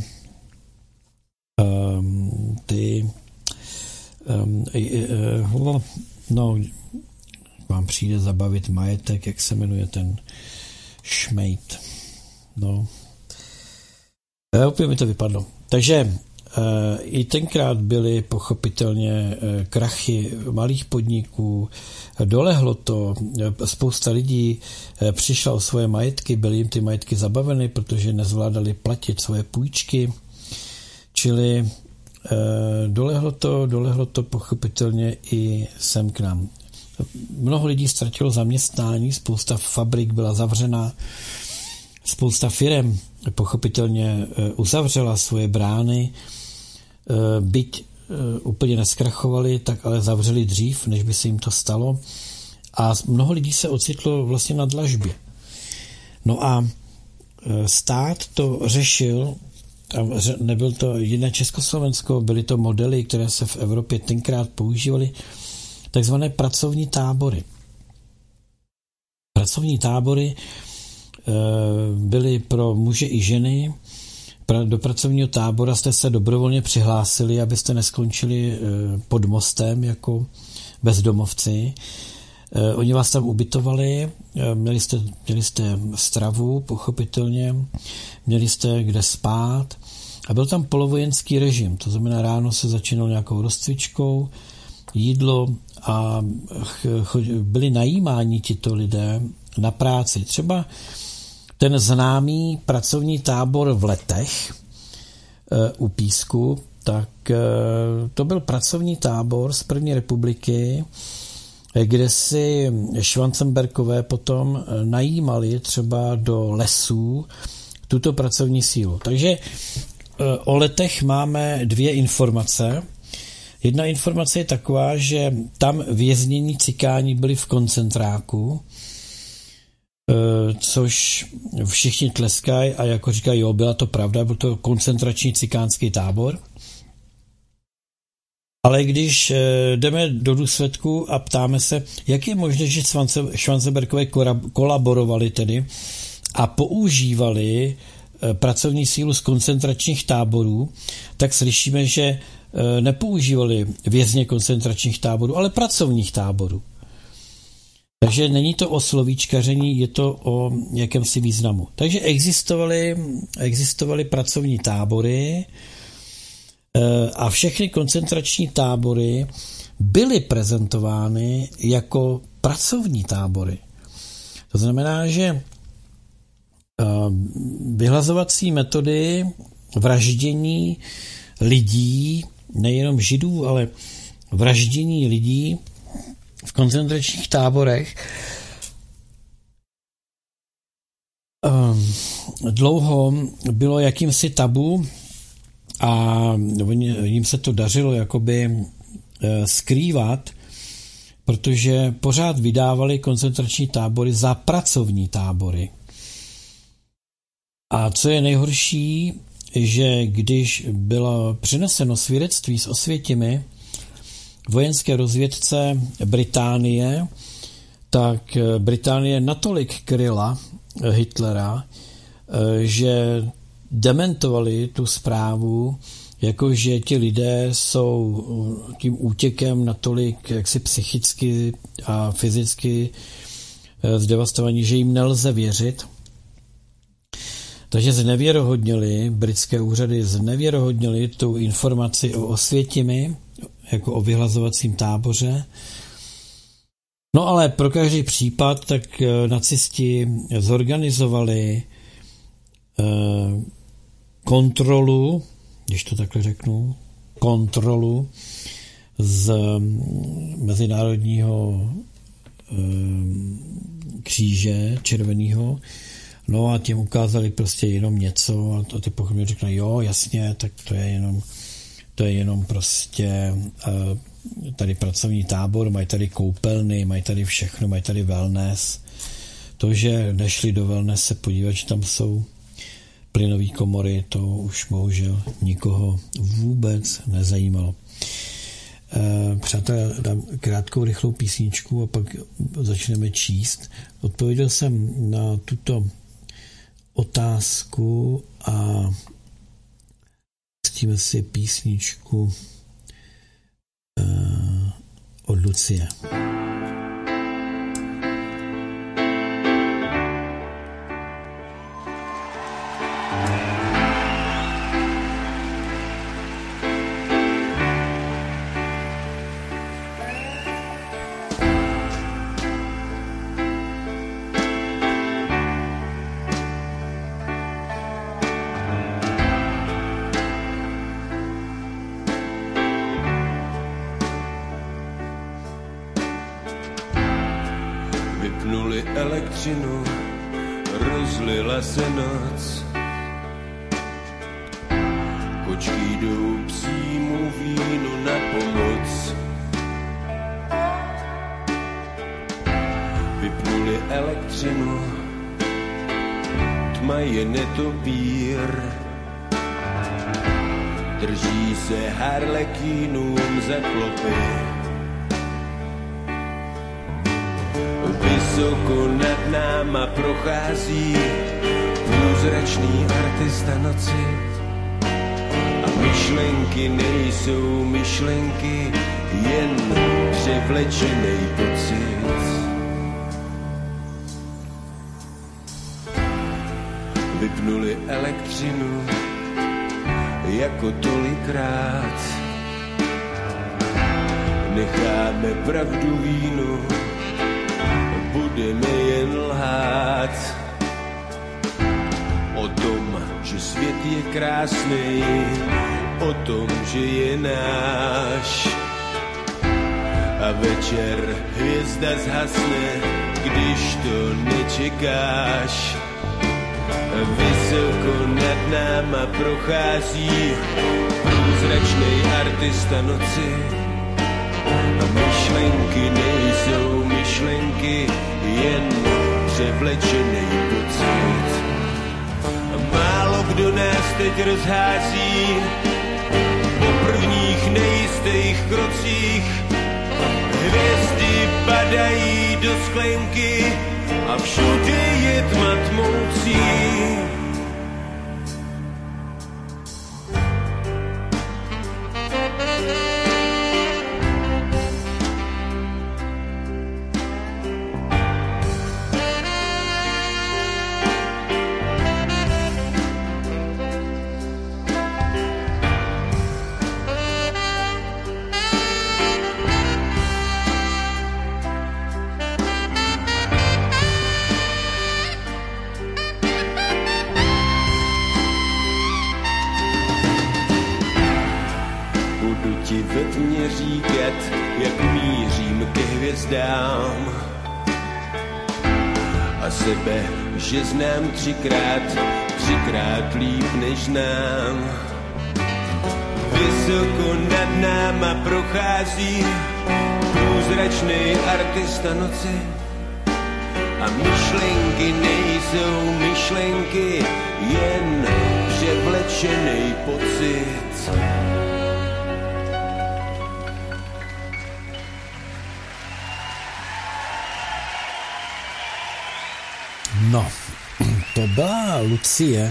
um, ty um, uh, no, vám přijde zabavit majetek, jak se jmenuje ten šmejt. No. E, opět mi to vypadlo. Takže e, i tenkrát byly pochopitelně e, krachy malých podniků, dolehlo to, e, spousta lidí e, přišla o svoje majetky, byly jim ty majetky zabaveny, protože nezvládali platit svoje půjčky, čili e, dolehlo to, dolehlo to pochopitelně i sem k nám. Mnoho lidí ztratilo zaměstnání, spousta fabrik byla zavřená, spousta firem pochopitelně uzavřela svoje brány, byť úplně neskrachovali, tak ale zavřeli dřív, než by se jim to stalo. A mnoho lidí se ocitlo vlastně na dlažbě. No a stát to řešil, a nebyl to jediné Československo, byly to modely, které se v Evropě tenkrát používaly, takzvané pracovní tábory. Pracovní tábory byly pro muže i ženy. Do pracovního tábora jste se dobrovolně přihlásili, abyste neskončili pod mostem jako bezdomovci. Oni vás tam ubytovali, měli jste, měli jste stravu, pochopitelně, měli jste kde spát a byl tam polovojenský režim, to znamená ráno se začínalo nějakou rozcvičkou, jídlo a byli najímáni tito lidé na práci. Třeba ten známý pracovní tábor v Letech u Písku, tak to byl pracovní tábor z první republiky, kde si Schwanzenbergové potom najímali třeba do lesů tuto pracovní sílu. Takže o Letech máme dvě informace. Jedna informace je taková, že tam věznění cikáni byli v koncentráku, což všichni tleskají a jako říkají, jo, byla to pravda, byl to koncentrační cikánský tábor. Ale když jdeme do důsledku a ptáme se, jak je možné, že Schwanzenbergové kolaborovali tedy a používali pracovní sílu z koncentračních táborů, tak slyšíme, že nepoužívali vězně koncentračních táborů, ale pracovních táborů. Takže není to o slovíčkaření, je to o jakémsi významu. Takže existovaly, existovaly pracovní tábory a všechny koncentrační tábory byly prezentovány jako pracovní tábory. To znamená, že vyhlazovací metody vraždění lidí, nejenom Židů, ale vraždění lidí v koncentračních táborech dlouho bylo jakýmsi tabu a jim se to dařilo jakoby skrývat, protože pořád vydávali koncentrační tábory za pracovní tábory. A co je nejhorší, že když bylo přineseno svědectví z Osvětimi vojenské rozvědce Británie, tak Británie natolik kryla Hitlera, že dementovali tu zprávu, jakože ti lidé jsou tím útěkem natolik jaksi psychicky a fyzicky zdevastovaní, že jim nelze věřit. Takže znevěrohodnili, britské úřady znevěrohodnili tu informaci o Osvětimi, jako o vyhlazovacím táboře. No ale pro každý případ tak nacisti zorganizovali kontrolu, když to takhle řeknu, kontrolu z Mezinárodního kříže červeného. No a těm ukázali prostě jenom něco a ty pochopně řeknou, jo, jasně, tak to je jenom to je jenom prostě tady pracovní tábor, mají tady koupelny, mají tady všechno, mají tady wellness. To, že nešli do wellness se podívat, že tam jsou plynové komory, to už bohužel nikoho vůbec nezajímalo. Přátelé, dám krátkou, rychlou písničku a pak začneme číst. Odpověděl jsem na tuto otázku a pustíme si písničku uh, od Lucie. Vypnuli elektřinu, rozlila se noc. Kočky jdou psímu vínu na pomoc. Vypnuli elektřinu, tma je netopír. Drží se harlekínům za klopy. Vys Vysoko nad náma prochází průzračný artista noci a myšlenky nejsou myšlenky, jen převlečenej pocit. Vypnuli elektřinu jako tolikrát, necháme pravdu vínu, budeme jen lhát o tom, že svět je krásný, o tom, že je náš. A večer hvězda zhasne, když to nečekáš. Vysoko nad náma prochází průzračnej artista noci a myšlenky nejsou myšlenky, jen převlečenej pocit. A málo kdo nás teď rozhází po prvních nejistých krocích. Hvězdy padají do sklenky a všude je tma tmoucí. A sebe, že znám třikrát, třikrát líp než nám. Vysoko nad náma prochází průzračnej artista noci a myšlenky nejsou myšlenky, jen převlečenej pocit. No, to byla Lucie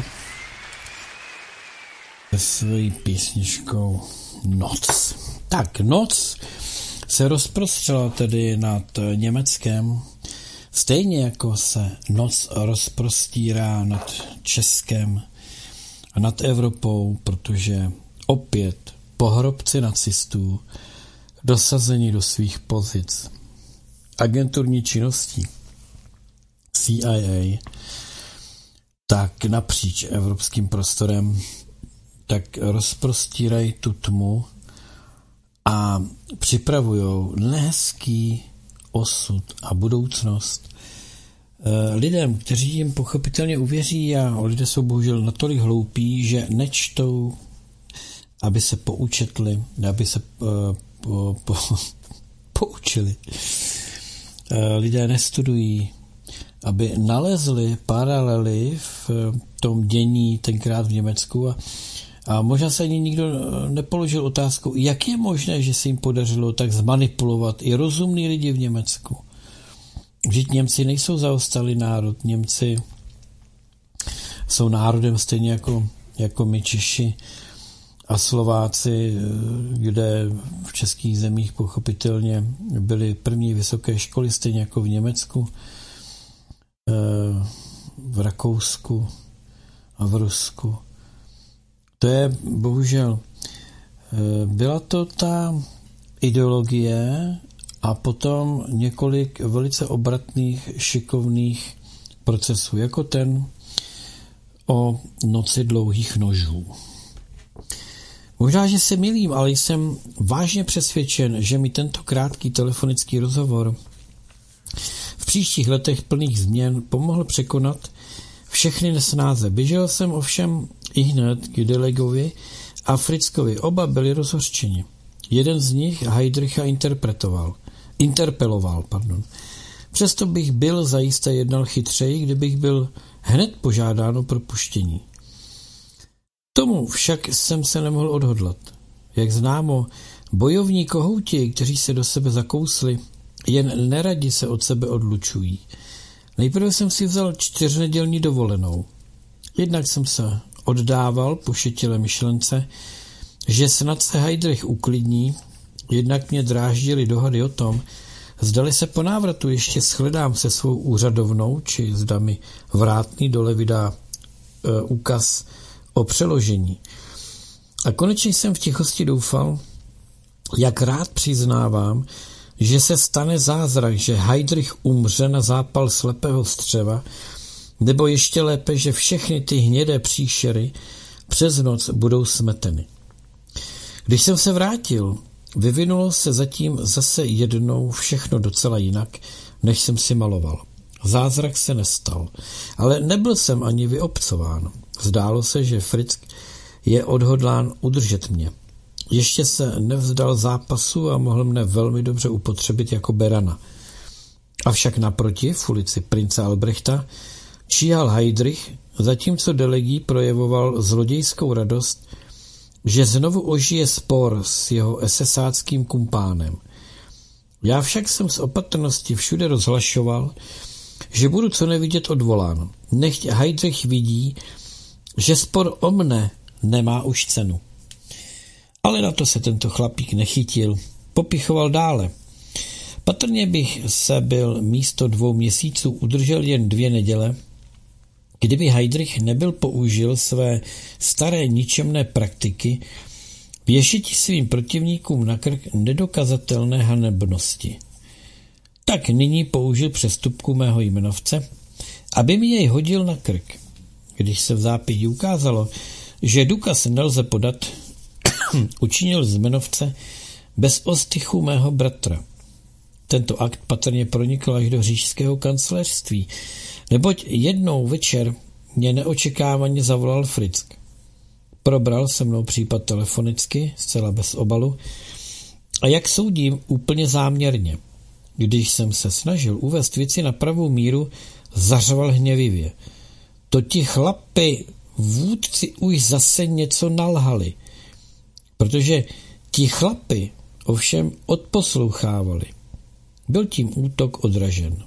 se svojí písničkou Noc. Tak, noc se rozprostřela tedy nad Německem, stejně jako se noc rozprostírá nad Českem a nad Evropou, protože opět pohrobci nacistů dosazení do svých pozic agenturní činností C I A, tak napříč evropským prostorem, tak rozprostírají tu tmu a připravují nehezký osud a budoucnost lidem, kteří jim pochopitelně uvěří, a lidé jsou bohužel natolik hloupí, že nečtou, aby se poučetli, aby se uh, po, po, poučili. Uh, lidé nestudují, aby nalezli paralely v tom dění tenkrát v Německu a, a možná se ani nikdo nepoložil otázku, jak je možné, že se jim podařilo tak zmanipulovat i rozumný lidi v Německu. Vždyť Němci nejsou zaostalý národ, Němci jsou národem stejně jako, jako my Češi a Slováci, kde v českých zemích pochopitelně byly první vysoké školy, stejně jako v Německu, v Rakousku a v Rusku. To je bohužel, byla to ta ideologie a potom několik velice obratných, šikovných procesů, jako ten o noci dlouhých nožů. Možná, že se mýlím, ale jsem vážně přesvědčen, že mi tento krátký telefonický rozhovor v příštích letech plných změn pomohl překonat všechny nesnáze. Běžel jsem ovšem i hned k Delegovi a Frickovi. Oba byli rozhořčeni. Jeden z nich Heydricha interpretoval. Interpeloval, pardon. Přesto bych byl zajisté jednal chytřeji, kdybych byl hned požádán o propuštění. Tomu však jsem se nemohl odhodlat. Jak známo, bojovní kohouti, kteří se do sebe zakousli, jen neradi se od sebe odlučují. Nejprve jsem si vzal čtyřnedělní dovolenou. Jednak jsem se oddával pošetilé myšlence, že snad se Heydrich uklidní, jednak mě dráždily dohady o tom, zdali se po návratu ještě shledám se svou úřadovnou, či zda mi vrátný dole vydá e, úkaz o přeložení. A konečně jsem v tichosti doufal, jak rád přiznávám, že se stane zázrak, že Heydrich umře na zápal slepého střeva, nebo ještě lépe, že všechny ty hnědé příšery přes noc budou smeteny. Když jsem se vrátil, vyvinulo se zatím zase jednou všechno docela jinak, než jsem si maloval. Zázrak se nestal, ale nebyl jsem ani vyobcován. Zdálo se, že Frick je odhodlán udržet mě. Ještě se nevzdal zápasu a mohl mne velmi dobře upotřebit jako berana. Avšak naproti, v ulici Prince Albrechta, číhal Heydrich, zatímco Delegý projevoval zlodějskou radost, že znovu ožije spor s jeho esesáckým kumpánem. Já však jsem z opatrnosti všude rozhlašoval, že budu co nevidět odvolán. Nechť Heydrich vidí, že spor o mne nemá už cenu. Ale na to se tento chlapík nechytil. Popichoval dále. Patrně bych se byl místo dvou měsíců udržel jen dvě neděle, kdyby Heydrich nebyl použil své staré ničemné praktiky věšiti svým protivníkům na krk nedokazatelné hanebnosti. Tak nyní použil přestupku mého jmenovce, aby mi jej hodil na krk. Když se v zápětí ukázalo, že důkaz nelze podat, učinil z jmenovce bez ostychu mého bratra. Tento akt patrně pronikl až do říšského kancléřství, neboť jednou večer mě neočekávaně zavolal Frick. Probral se mnou případ telefonicky, zcela bez obalu, a jak soudím, úplně záměrně. Když jsem se snažil uvést věci na pravou míru, zařval hněvivě. To ti chlapi, vůdci už zase něco nalhali, protože ti chlapi ovšem odposlouchávali. Byl tím útok odražen.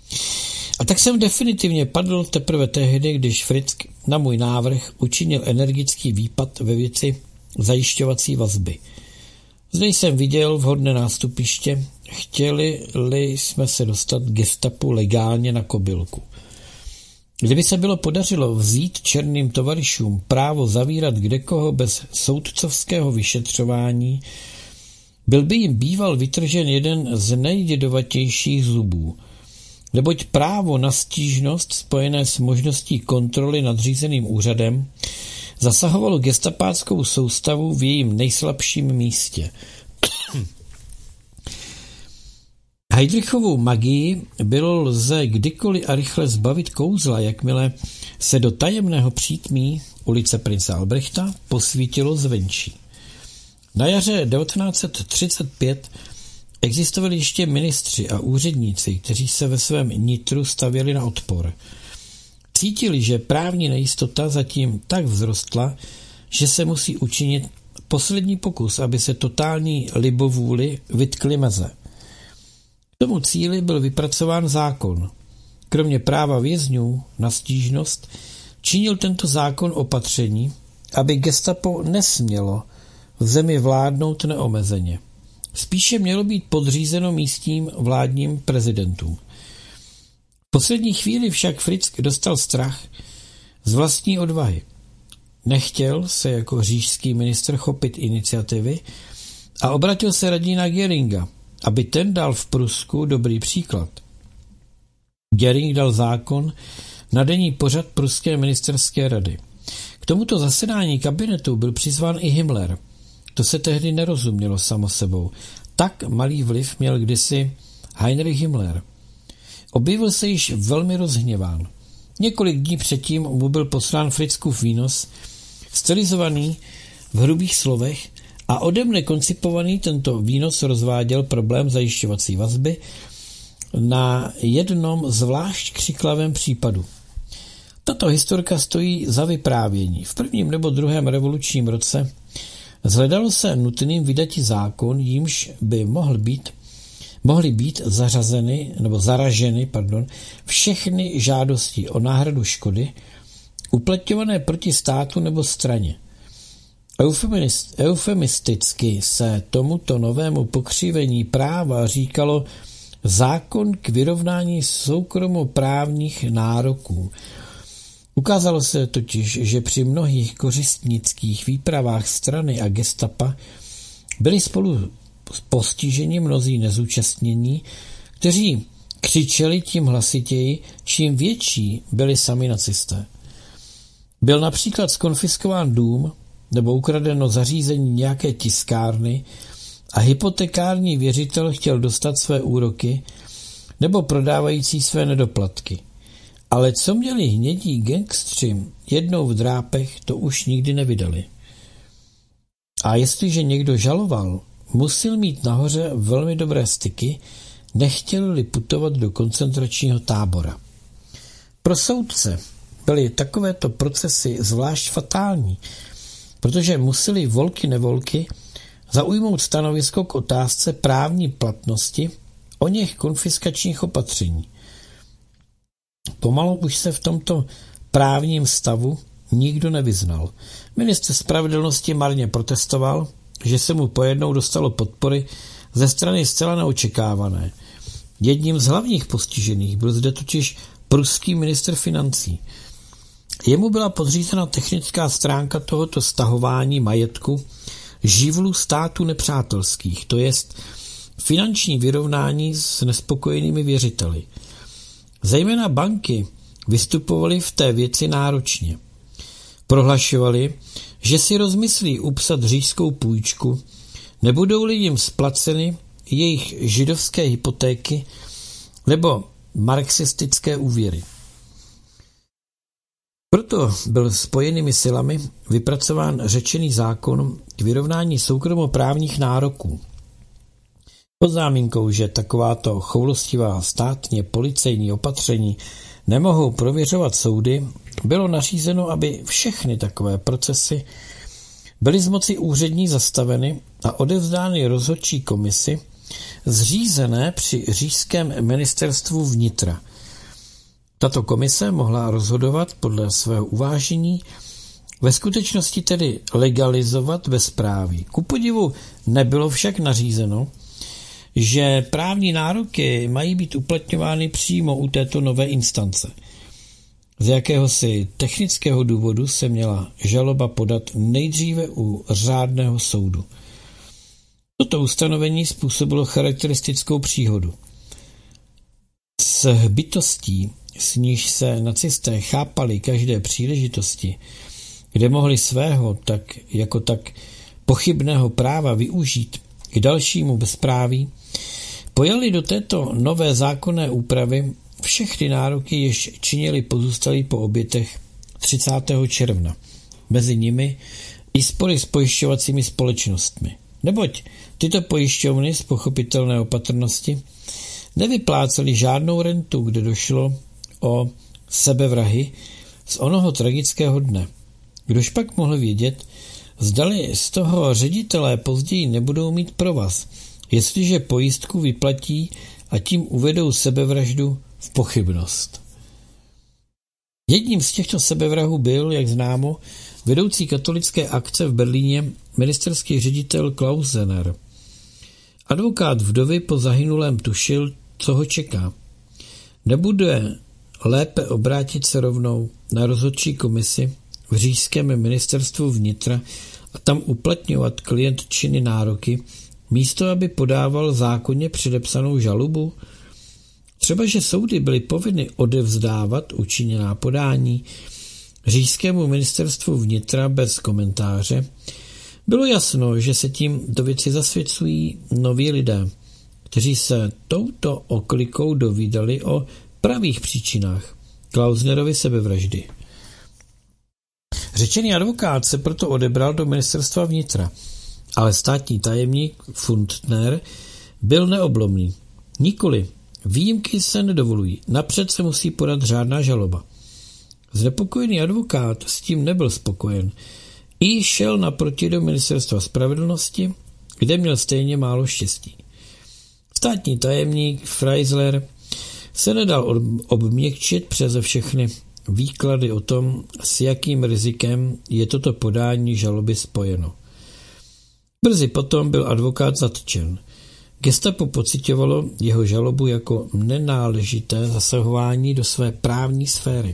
A tak jsem definitivně padl teprve tehdy, když Frick na můj návrh učinil energický výpad ve věci zajišťovací vazby. Zde jsem viděl vhodné nástupiště, chtěli-li jsme se dostat k gestapu legálně na kobylku. Kdyby se bylo podařilo vzít černým tovarišům právo zavírat kdekoho bez soudcovského vyšetřování, byl by jim býval vytržen jeden z nejdědovatějších zubů, neboť právo na stížnost spojené s možností kontroly nadřízeným úřadem zasahovalo gestapáckou soustavu v jejím nejslabším místě. Heydrichovou magii bylo lze kdykoliv a rychle zbavit kouzla, jakmile se do tajemného přítmí ulice Prince Albrechta posvítilo zvenčí. Na jaře devatenáct set třicet pět existovali ještě ministři a úředníci, kteří se ve svém nitru stavěli na odpor. Cítili, že právní nejistota zatím tak vzrostla, že se musí učinit poslední pokus, aby se totální libovůli vytkly meze. K tomu cíli byl vypracován zákon. Kromě práva vězňů na stížnost činil tento zákon opatření, aby gestapo nesmělo v zemi vládnout neomezeně. Spíše mělo být podřízeno místním vládním prezidentům. V poslední chvíli však Frick dostal strach z vlastní odvahy. Nechtěl se jako říšský ministr chopit iniciativy a obratil se raději na Göringa, aby ten dal v Prusku dobrý příklad. Göring dal zákon na denní pořad pruské ministerské rady. K tomuto zasedání kabinetu byl přizván i Himmler. To se tehdy nerozumělo samo sebou. Tak malý vliv měl kdysi Heinrich Himmler. Objevil se již velmi rozhněván. Několik dní předtím mu byl poslán Frickův výnos, stylizovaný v hrubých slovech, a ode mne koncipovaný tento výnos rozváděl problém zajišťovací vazby na jednom zvlášť křiklavém případu. Tato historka stojí za vyprávění. V prvním nebo druhém revolučním roce zhledalo se nutným vydati zákon, jímž by mohl být mohly být zařazeny nebo zaraženy pardon, všechny žádosti o náhradu škody uplatňované proti státu nebo straně. Eufemisticky se tomuto novému pokřivení práva říkalo zákon k vyrovnání soukromoprávních nároků. Ukázalo se totiž, že při mnohých kořistnických výpravách strany a gestapa byli spolu postiženi mnozí nezúčastnění, kteří křičeli tím hlasitěji, čím větší byli sami nacisté. Byl například skonfiskován dům nebo ukradeno zařízení nějaké tiskárny a hypotekární věřitel chtěl dostat své úroky nebo prodávající své nedoplatky. Ale co měli hnědí gangstři jednou v drápech, to už nikdy nevydali. A jestliže někdo žaloval, musel mít nahoře velmi dobré styky, nechtěli putovat do koncentračního tábora. Pro soudce byly takovéto procesy zvlášť fatální, protože museli volky nevolky zaujmout stanovisko k otázce právní platnosti o něch konfiskačních opatření. Pomalu už se v tomto právním stavu nikdo nevyznal. Ministr spravedlnosti marně protestoval, že se mu pojednou dostalo podpory ze strany zcela neočekávané. Jedním z hlavních postižených byl zde totiž pruský ministr financí. Jemu byla podřízena technická stránka tohoto stahování majetku živlů států nepřátelských, to jest finanční vyrovnání s nespokojenými věřiteli. Zejména banky vystupovaly v té věci náročně. Prohlašovali, že si rozmyslí upsat říšskou půjčku, nebudou-li jim splaceny jejich židovské hypotéky nebo marxistické úvěry. Proto byl spojenými silami vypracován řečený zákon k vyrovnání soukromoprávních nároků. Pod záminkou, že takováto choulostivá státně policejní opatření nemohou prověřovat soudy, bylo nařízeno, aby všechny takové procesy byly z moci úřední zastaveny a odevzdány rozhodčí komisi zřízené při říšském ministerstvu vnitra. Tato komise mohla rozhodovat podle svého uvážení, ve skutečnosti tedy legalizovat bezpráví. Ku podivu nebylo však nařízeno, že právní nároky mají být uplatňovány přímo u této nové instance. Z jakéhosi technického důvodu se měla žaloba podat nejdříve u řádného soudu. Toto ustanovení způsobilo charakteristickou příhodu. S bytostí, s níž se nacisté chápali každé příležitosti, kde mohli svého tak jako tak pochybného práva využít k dalšímu bezpráví, pojali do této nové zákonné úpravy všechny nároky, jež činili pozůstalí po obětech třicátého června. Mezi nimi i spory s pojišťovacími společnostmi. Neboť tyto pojišťovny z pochopitelné opatrnosti nevyplácely žádnou rentu, kde došlo o sebevrahy z onoho tragického dne. Kdož pak mohl vědět, zdali z toho ředitelé později nebudou mít provaz, jestliže pojistku vyplatí a tím uvedou sebevraždu v pochybnost. Jedním z těchto sebevrahů byl, jak známo, vedoucí katolické akce v Berlíně ministerský ředitel Klaus Zener. Advokát vdovy po zahynulém tušil, co ho čeká. Nebude lépe obrátit se rovnou na rozhodčí komisi v říšském ministerstvu vnitra a tam uplatňovat klientčiny nároky, místo aby podával zákonně předepsanou žalobu? Třeba, že soudy byly povinny odevzdávat učiněná podání říšskému ministerstvu vnitra bez komentáře, bylo jasno, že se tím do věci zasvěcují noví lidé, kteří se touto oklikou dovídali o pravých příčinách Klausnerovy sebevraždy. Řečený advokát se proto odebral do ministerstva vnitra, ale státní tajemník Fundner byl neoblomný. Nikoli, výjimky se nedovolují, napřed se musí podat řádná žaloba. Znepokojený advokát s tím nebyl spokojen. I šel naproti do ministerstva spravedlnosti, kde měl stejně málo štěstí. Státní tajemník Freisler se nedal obměkčit přeze všechny výklady o tom, s jakým rizikem je toto podání žaloby spojeno. Brzy potom byl advokát zatčen. Gestapo pociťovalo jeho žalobu jako nenáležité zasahování do své právní sféry.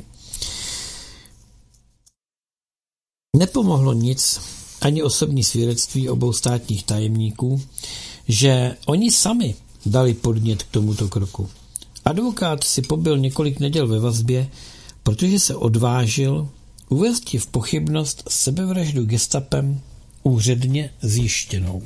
Nepomohlo nic, ani osobní svědectví obou státních tajemníků, že oni sami dali podnět k tomuto kroku. Advokát si pobyl několik neděl ve vazbě, protože se odvážil uvést v pochybnost sebevraždu gestapem úředně zjištěnou.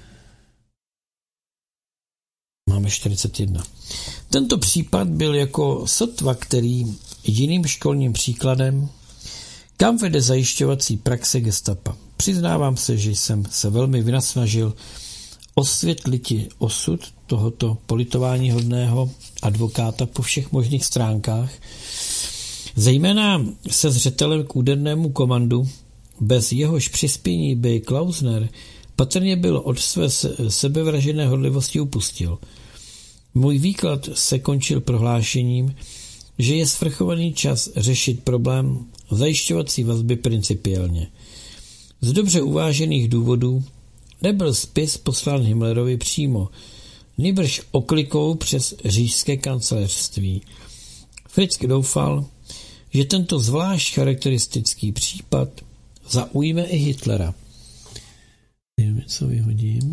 Máme čtyřicet jedna. Tento případ byl jako sotva který jiným školním příkladem, kam vede zajišťovací praxe gestapa. Přiznávám se, že jsem se velmi vynasnažil osvětliti osud tohoto politováníhodného advokáta po všech možných stránkách, zejména se zřetelem k údernému komandu, bez jehož přispění by Klausner patrně byl od své sebevražené horlivosti upustil. Můj výklad se končil prohlášením, že je svrchovaný čas řešit problém zajišťovací vazby principiálně. Z dobře uvážených důvodů nebyl spis poslán Himmlerovi přímo, nýbrž oklikou přes říšské kancelářství. Frick doufal, že tento zvlášť charakteristický případ zaujme i Hitlera. Nevím, co vyhodím.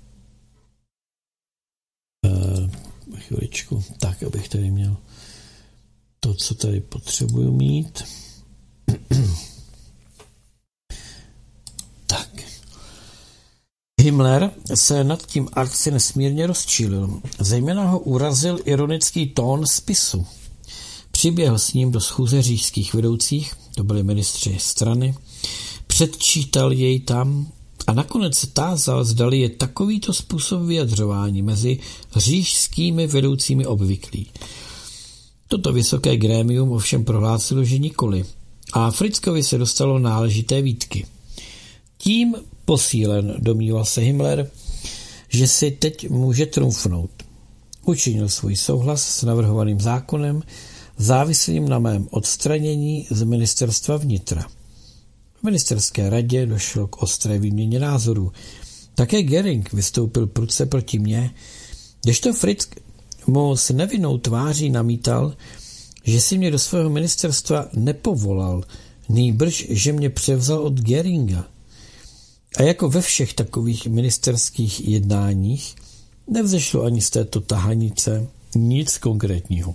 Uh, chviličku, tak, abych tady měl to, co tady potřebuju mít. Tak. Himmler se nad tím akci nesmírně rozčílil. Zejména ho urazil ironický tón spisu. Přiběhl s ním do schůze říšských vedoucích, to byli ministři strany, předčítal jej tam a nakonec se tázal, zdali je takovýto způsob vyjadřování mezi říšskými vedoucími obvyklý. Toto vysoké grémium ovšem prohlásilo, že nikoli, a Frickovi se dostalo náležité výtky. Tím posílen, domníval se Himmler, že si teď může trumfnout. Učinil svůj souhlas s navrhovaným zákonem, závislým na mém odstranění z ministerstva vnitra. V ministerské radě došlo k ostré výměně názorů. Také Göring vystoupil prudce proti mně, kdežto Frick mu s nevinnou tváří namítal, že si mě do svého ministerstva nepovolal, nýbrž, že mě převzal od Göringa. A jako ve všech takových ministerských jednáních nevzešlo ani z této tahanice nic konkrétního.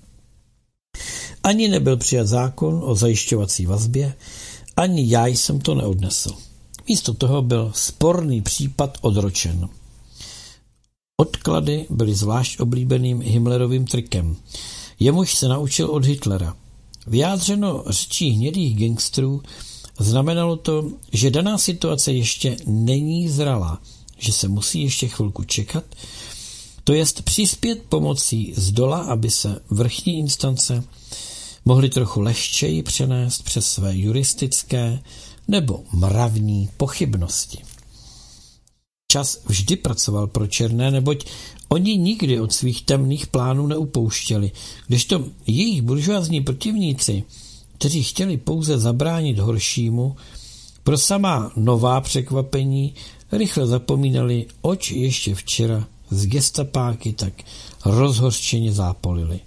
Ani nebyl přijat zákon o zajišťovací vazbě, ani já jsem to neodnesl. Místo toho byl sporný případ odročen. Odklady byly zvlášť oblíbeným Himmlerovým trikem. Jemuž se naučil od Hitlera. Vyjádřeno řečí hnědých gangstrů znamenalo to, že daná situace ještě není zralá, že se musí ještě chvilku čekat, to jest přispět pomocí zdola, aby se vrchní instance mohly trochu lehčeji přenést přes své juristické nebo mravní pochybnosti. Čas vždy pracoval pro černé, neboť oni nikdy od svých temných plánů neupouštěli, kdežto jejich buržoazní protivníci, kteří chtěli pouze zabránit horšímu, pro samá nová překvapení rychle zapomínali, oč ještě včera z gestapáky tak rozhořčeně zápolili.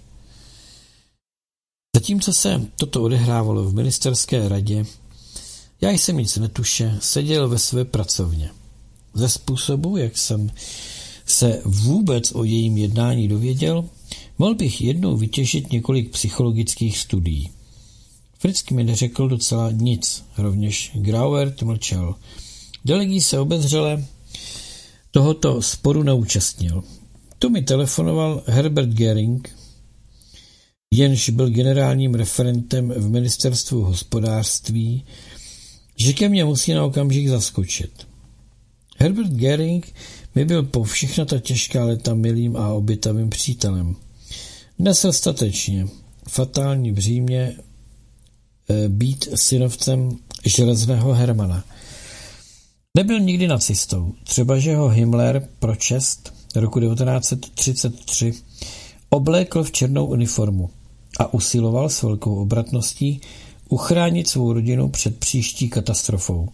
Zatímco se toto odehrávalo v ministerské radě, já jsem nic netuše, seděl ve své pracovně. Ze způsobu, jak jsem se vůbec o jejím jednání dověděl, mohl bych jednou vytěžit několik psychologických studií. Frick mi neřekl docela nic, rovněž Grauert mlčel. Delegý se obezřele tohoto sporu neúčastnil. Tu mi telefonoval Herbert Göring, jenž byl generálním referentem v ministerstvu hospodářství, že ke mně musí na okamžik zaskočit. Herbert Göring mi byl po všechna ta těžká léta milým a obětavým přítelem. Nesl statečně fatální břímě e, být synovcem železného Hermana. Nebyl nikdy nacistou, třeba že ho Himmler pro čest roku devatenáct set třicet tři oblékl v černou uniformu a usiloval s velkou obratností uchránit svou rodinu před příští katastrofou.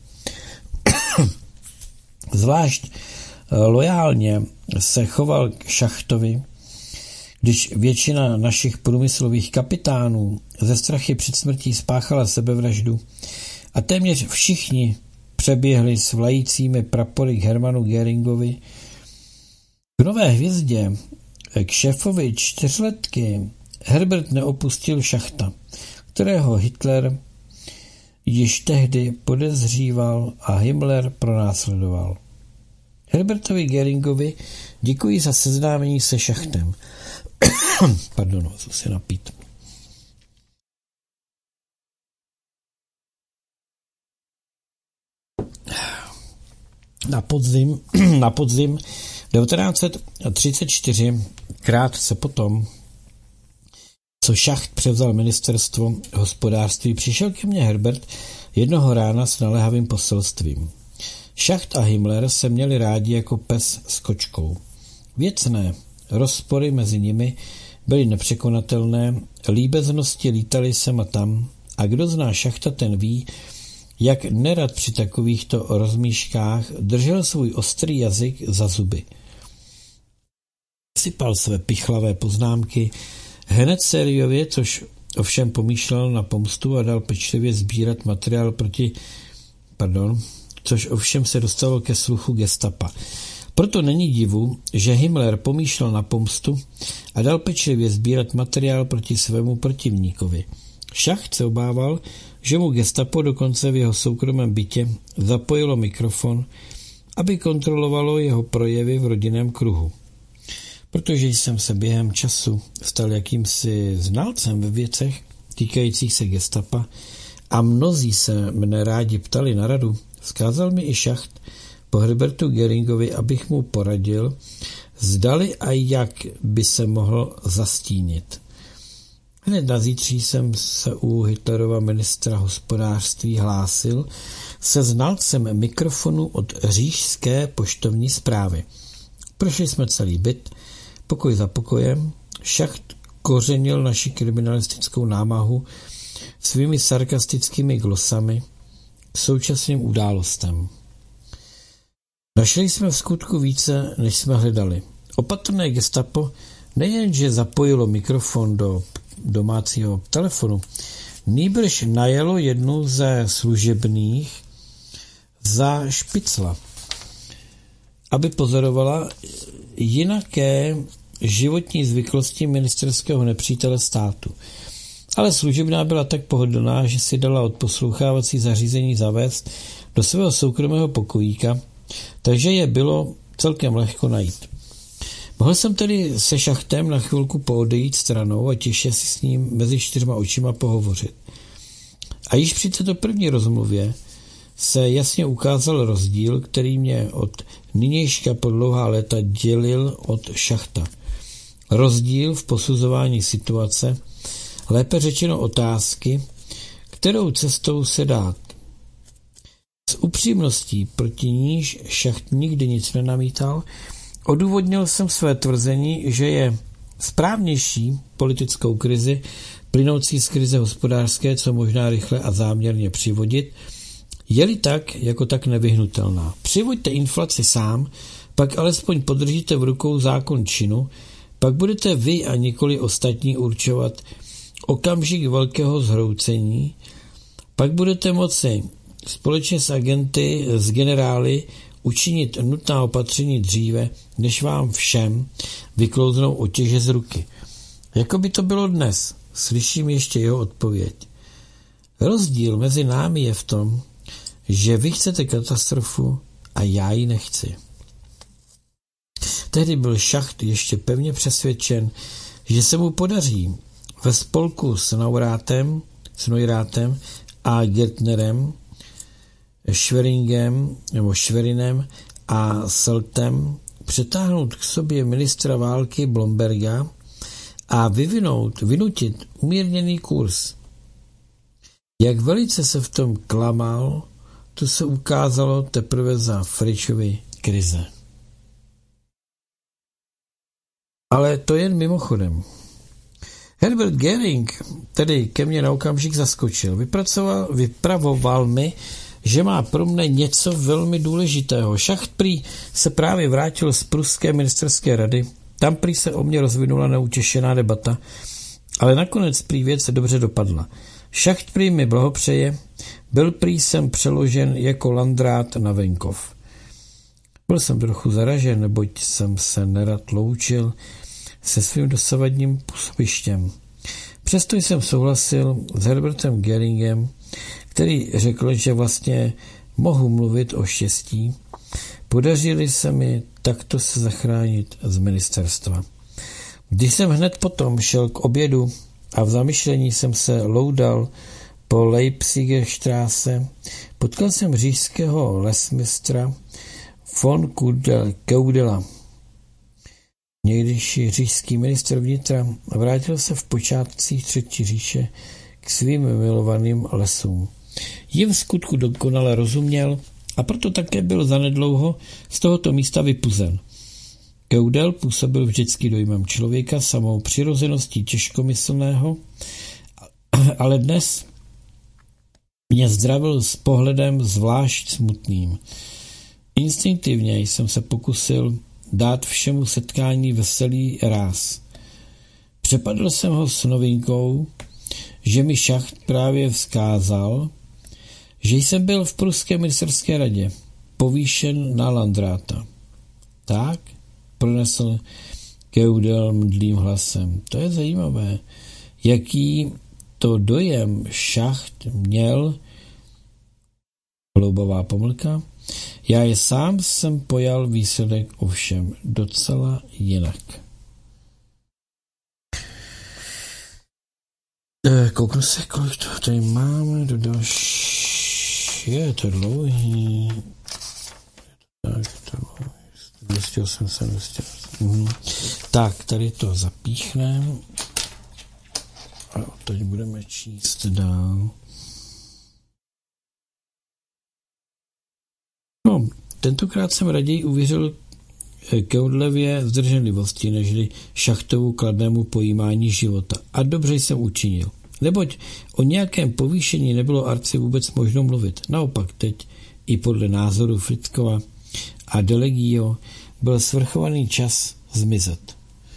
Zvlášť lojálně se choval k Šachtovi, když většina našich průmyslových kapitánů ze strachy před smrtí spáchala sebevraždu a téměř všichni přeběhli s vlajícími prapory k Hermanu Göringovi. K Nové hvězdě, k šéfovi čtyřletky, Herbert neopustil Šachta, kterého Hitler již tehdy podezříval a Himmler pronásledoval. Herbertovi Göringovi děkuji za seznámení se Šachtem. Pardon, musím se napít. Na podzim, na podzim devatenáct set třicet čtyři, krátce potom, co Schacht převzal ministerstvo hospodářství, přišel ke mně Herbert jednoho rána s naléhavým poselstvím. Schacht a Himmler se měli rádi jako pes s kočkou. Věcné rozpory mezi nimi byly nepřekonatelné, líbeznosti lítaly sem a tam a kdo zná Schachta, ten ví, jak nerad při takovýchto rozmíškách držel svůj ostrý jazyk za zuby. Sypal své pichlavé poznámky hned sériově, což ovšem pomýšlel na pomstu a dal pečlivě sbírat materiál proti, pardon, což ovšem se dostalo ke sluchu gestapa. Proto není divu, že Himmler pomýšlel na pomstu a dal pečlivě sbírat materiál proti svému protivníkovi. Schacht se obával, že mu gestapo dokonce v jeho soukromém bytě zapojilo mikrofon, aby kontrolovalo jeho projevy v rodinném kruhu. Protože jsem se během času stal jakýmsi znalcem ve věcech týkajících se gestapa a mnozí se mne rádi ptali na radu, vzkázal mi i Schacht po Herbertu Göringovi, abych mu poradil, zdali a jak by se mohl zastínit. Hned na zítří jsem se u Hitlerova ministra hospodářství hlásil se znalcem mikrofonu od říšské poštovní správy. Prošli jsme celý byt, pokoj za pokojem. Schacht kořenil naši kriminalistickou námahu svými sarkastickými glosami k současným událostem. Našli jsme v skutku více, než jsme hledali. Opatrné gestapo nejenže zapojilo mikrofon do domácího telefonu, nýbrž najelo jednu ze služebných za špicla, aby pozorovala jinaké životní zvyklosti ministerského nepřítele státu. Ale služebná byla tak pohodlná, že si dala odposlouchávací zařízení zavést do svého soukromého pokojíka, takže je bylo celkem lehko najít. Mohl jsem tedy se Schachtem na chvilku poodejít stranou a těšně si s ním mezi čtyřma očima pohovořit. A již při této první rozmluvě se jasně ukázal rozdíl, který mě od nynějška po dlouhá léta dělil od Schachta. Rozdíl v posuzování situace, lépe řečeno otázky, kterou cestou se dát. S upřímností, proti níž Schacht nikdy nic nenamítal, odůvodnil jsem své tvrzení, že je správnější politickou krizi, plynoucí z krize hospodářské, co možná rychle a záměrně přivodit, je-li tak, jako tak nevyhnutelná. Přivoďte inflaci sám, pak alespoň podržíte v rukou zákon činu, pak budete vy a nikoli ostatní určovat okamžik velkého zhroucení, pak budete moci společně s agenty, s generály učinit nutná opatření dříve, než vám všem vyklouznou otěže z ruky. Jako by to bylo dnes, slyším ještě jeho odpověď. Rozdíl mezi námi je v tom, že vy chcete katastrofu a já ji nechci. Tehdy byl Schacht ještě pevně přesvědčen, že se mu podaří ve spolku s Naurátem, s Neurátem a Gertnerem, Schweringem nebo Schwerinem a Seltem přetáhnout k sobě ministra války Blomberga a vyvinout, vynutit umírněný kurz. Jak velice se v tom klamal, to se ukázalo teprve za Fričovy krize. Ale to jen mimochodem. Herbert Göring tedy ke mně na okamžik zaskočil. Vypracoval, vypravoval mi, že má pro mne něco velmi důležitého. Šacht prý se právě vrátil z pruské ministerské rady. Tam prý se o mě rozvinula neutěšená debata, ale nakonec prý věc se dobře dopadla. Šacht prý mi blahopřeje, byl prý jsem přeložen jako landrát na venkov. Byl jsem trochu zaražen, neboť jsem se nerad loučil se svým dosavadním působištěm. Přesto jsem souhlasil s Herbertem Göringem, který řekl, že vlastně mohu mluvit o štěstí. Podařili se mi takto se zachránit z ministerstva. Když jsem hned potom šel k obědu a v zamyšlení jsem se loudal po Leipziger Straße, potkal jsem říšského lesmistra von Keudela. Někdejší říšský ministr vnitra vrátil se v počátcích Třetí říše k svým milovaným lesům. Jim v skutku dokonale rozuměl a proto také byl zanedlouho z tohoto místa vypuzen. Keudel působil vždycky dojmem člověka samou přirozeností těžkomyslného, ale dnes mě zdravil s pohledem zvlášť smutným. Instinktivně jsem se pokusil dát všemu setkání veselý ráz. Přepadl jsem ho s novinkou, že mi Šacht právě vzkázal, že jsem byl v pruské ministerské radě povýšen na landráta. Tak, pronesl Keudel mdlým hlasem. To je zajímavé. Jaký to dojem Šacht měl, hloubavá pomlka, já je sám jsem pojal výsledek ovšem docela jinak. Kouknu se, kolik toho tady máme do další. Je to dlouhý. Tak, to dvě osmdesát, dvě osmdesát. Mhm. Tak, tady to zapíchneme. A teď budeme číst dál. No, tentokrát jsem raději uvěřil Keudlevě zdrženlivosti, nežli Šachtovu kladnému pojímání života. A dobře jsem učinil. Neboť o nějakém povýšení nebylo Arci vůbec možno mluvit. Naopak teď i podle názoru Fritkova a Delegio byl svrchovaný čas zmizet.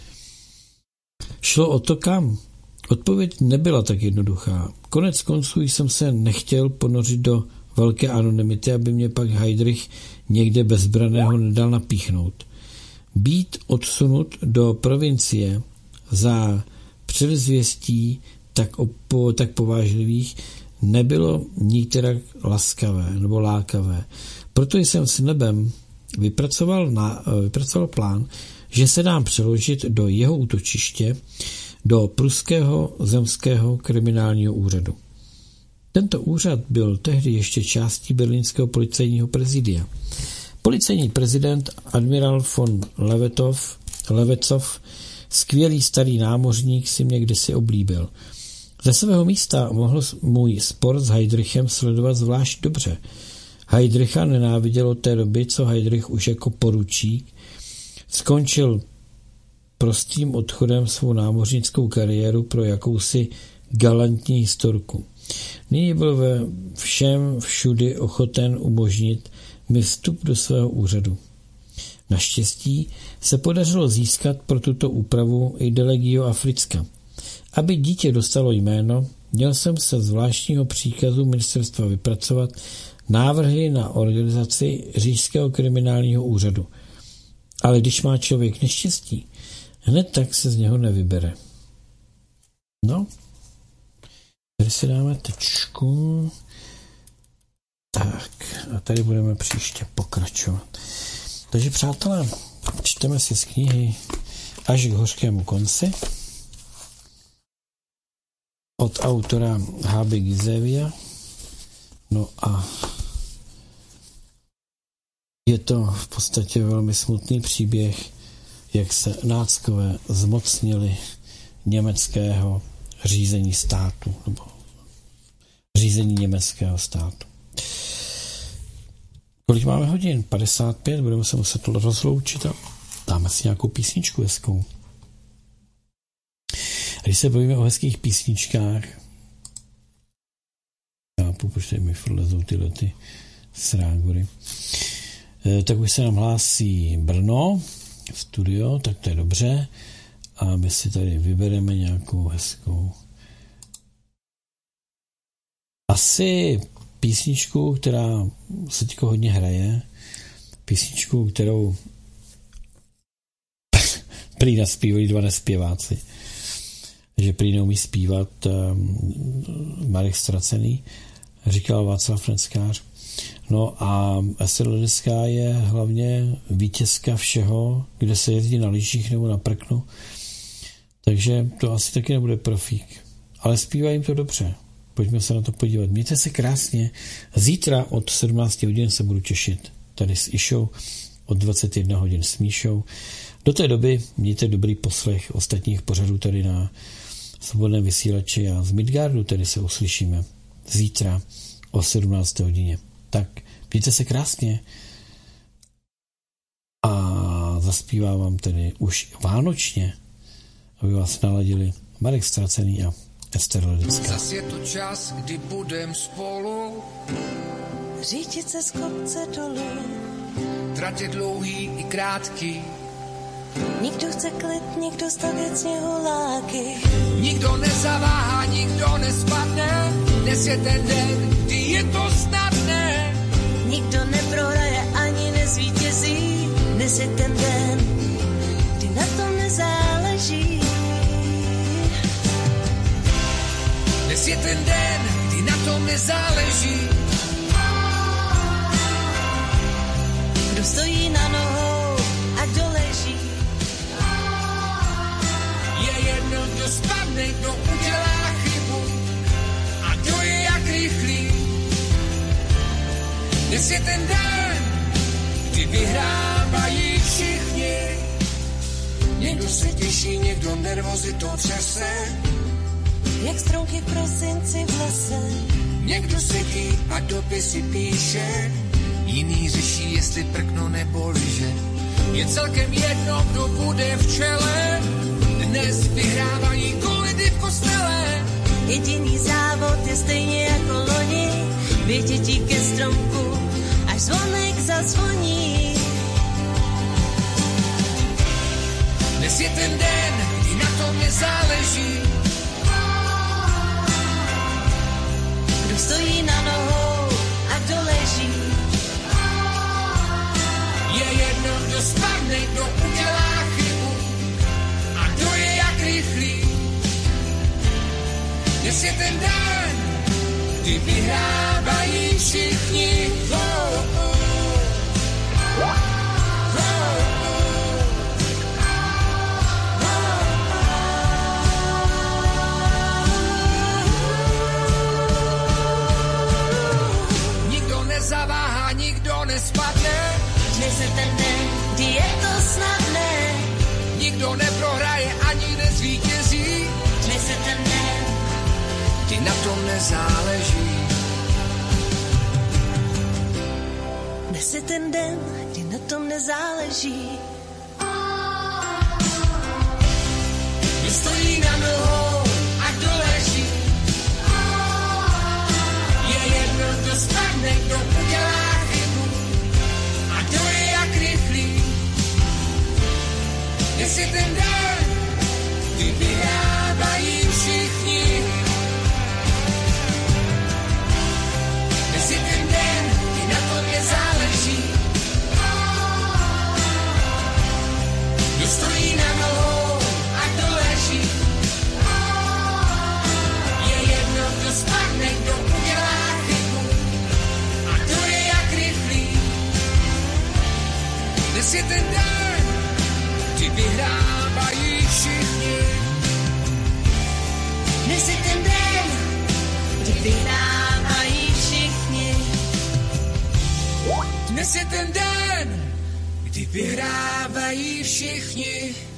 Šlo o to kam? Odpověď nebyla tak jednoduchá. Konec konců jsem se nechtěl ponořit do velké anonymity, aby mě pak Heydrich někde bezbraného nedal napíchnout. Být odsunut do provincie za předzvěstí tak, opo, tak povážlivých nebylo nikterak laskavé nebo lákavé. Proto jsem s nebem vypracoval, na, vypracoval plán, že se dám přeložit do jeho útočiště, do pruského zemského kriminálního úřadu. Tento úřad byl tehdy ještě částí berlínského policejního prezidia. Policejní prezident admirál von Levetov, Levecov, skvělý starý námořník, si mě kdysi oblíbil. Ze svého místa mohl můj spor s Heydrichem sledovat zvlášť dobře. Heydricha nenáviděl od té doby, co Heydrich už jako poručík skončil prostým odchodem svou námořnickou kariéru pro jakousi galantní historku. Nyní byl ve všem všudy ochoten umožnit mi vstup do svého úřadu. Naštěstí se podařilo získat pro tuto úpravu i Delegio a Fritzka. Aby dítě dostalo jméno, měl jsem se zvláštního příkazu ministerstva vypracovat návrhy na organizaci říšského kriminálního úřadu. Ale když má člověk neštěstí, hned tak se z něho nevybere. No, tady si dáme tečku. Tak, a tady budeme příště pokračovat. Takže přátelé, čteme si z knihy Až k hořkému konci od autora H B Gizevia. No a je to v podstatě velmi smutný příběh, jak se náckové zmocnili německého řízení státu, nebo řízení německého státu. Kolik máme hodin? padesát pět, budeme se muset rozloučit a dáme si nějakou písničku hezkou. A když se bavíme o hezkých písničkách, chápu, proč tady mi lezou tyhle ty srágory, tak už se nám hlásí Brno, studio, tak to je dobře. A my si tady vybereme nějakou hezkou asi písničku, která se teďko hodně hraje, písničku, kterou prý naspívají dva nespěváci, že prý neumí zpívat um, Marek Ztracený, říkal Václav Neckář. No a Ester Ledecká je hlavně vítězka všeho, kde se jezdí na lyžích nebo na prknu, takže to asi taky nebude profík. Ale zpívá jim to dobře. Pojďme se na to podívat. Mějte se krásně. Zítra od sedmnáct hodin se budu těšit tady s Išou, od dvacet jedna hodin s Míšou. Do té doby mějte dobrý poslech ostatních pořadů tady na Svobodném vysílači a z Midgardu tedy se uslyšíme zítra o sedmnáct hodině. Tak mějte se krásně a zaspívám vám tedy už vánočně, aby vás naladili Marek Ztracený a Ester Ledecká. Zas je to čas, kdy budem spolu řídit se z kopce dolů. Tratě dlouhý i krátký. Nikdo chce klid, nikdo stavět sněhuláky. Nikdo nezaváhá, nikdo nespadne. Dnes je ten den, kdy je to snadné. Nikdo neprohraje ani nezvítězí. Dnes je ten den, kdy na tom nezáleží. Dnes je ten den, kdy na tom nezáleží. Kdo stojí na nohou a kdo leží. Je jedno, kdo spadne, kdo udělá chybu a kdo je jak rychlý. Dnes je ten den, kdy vyhrávají všichni. Někdo se těší, někdo nervozitou třese. Jak stromky v prosinci v lese. Někdo sedí a dopisy píše. Jiný řeší, jestli prkno nebo lyže. Je celkem jedno, kdo bude v čele. Dnes vyhrávají kolidy v kostele. Jediný závod je stejně jako loni. Vědětí ke stromku, až zvonek zazvoní. Dnes je ten den, kdy na tom nezáleží. Kdo stojí na nohou a kdo leží. Je jedno, kdo spadne, kdo udělá chybu a kdo je jak rychlý. Dnes je ten den, kdy vyhrávají všichni. Oh, oh. Oh, oh. Nikdo nezaváhá, nikdo nespadne. Dnes je ten den, kdy je to snadné. Nikdo neprohraje ani nezvítězí. Dnes je ten den, kdy na tom nezáleží. Dnes je ten den, kdy na tom nezáleží. Kdo stojí na nohou a kdo leží. Je jedno, kdo spadne, kdo udělá chybu a kdo je jak rychlý. Dnes je ten den, kdy vyhrávají všichni. Dnes je ten den, kdy na tom nezáleží. Kdo stojí na nohou a kdo leží. Je jedno, kdo spadne, kdo udělá chybu a kdo je jak rychlý. Dnes je ten den, kdy vyhrávají všichni. Dnes je ten den, kdy vyhrávají všichni. Dnes je ten den, kdy vyhrávají všichni.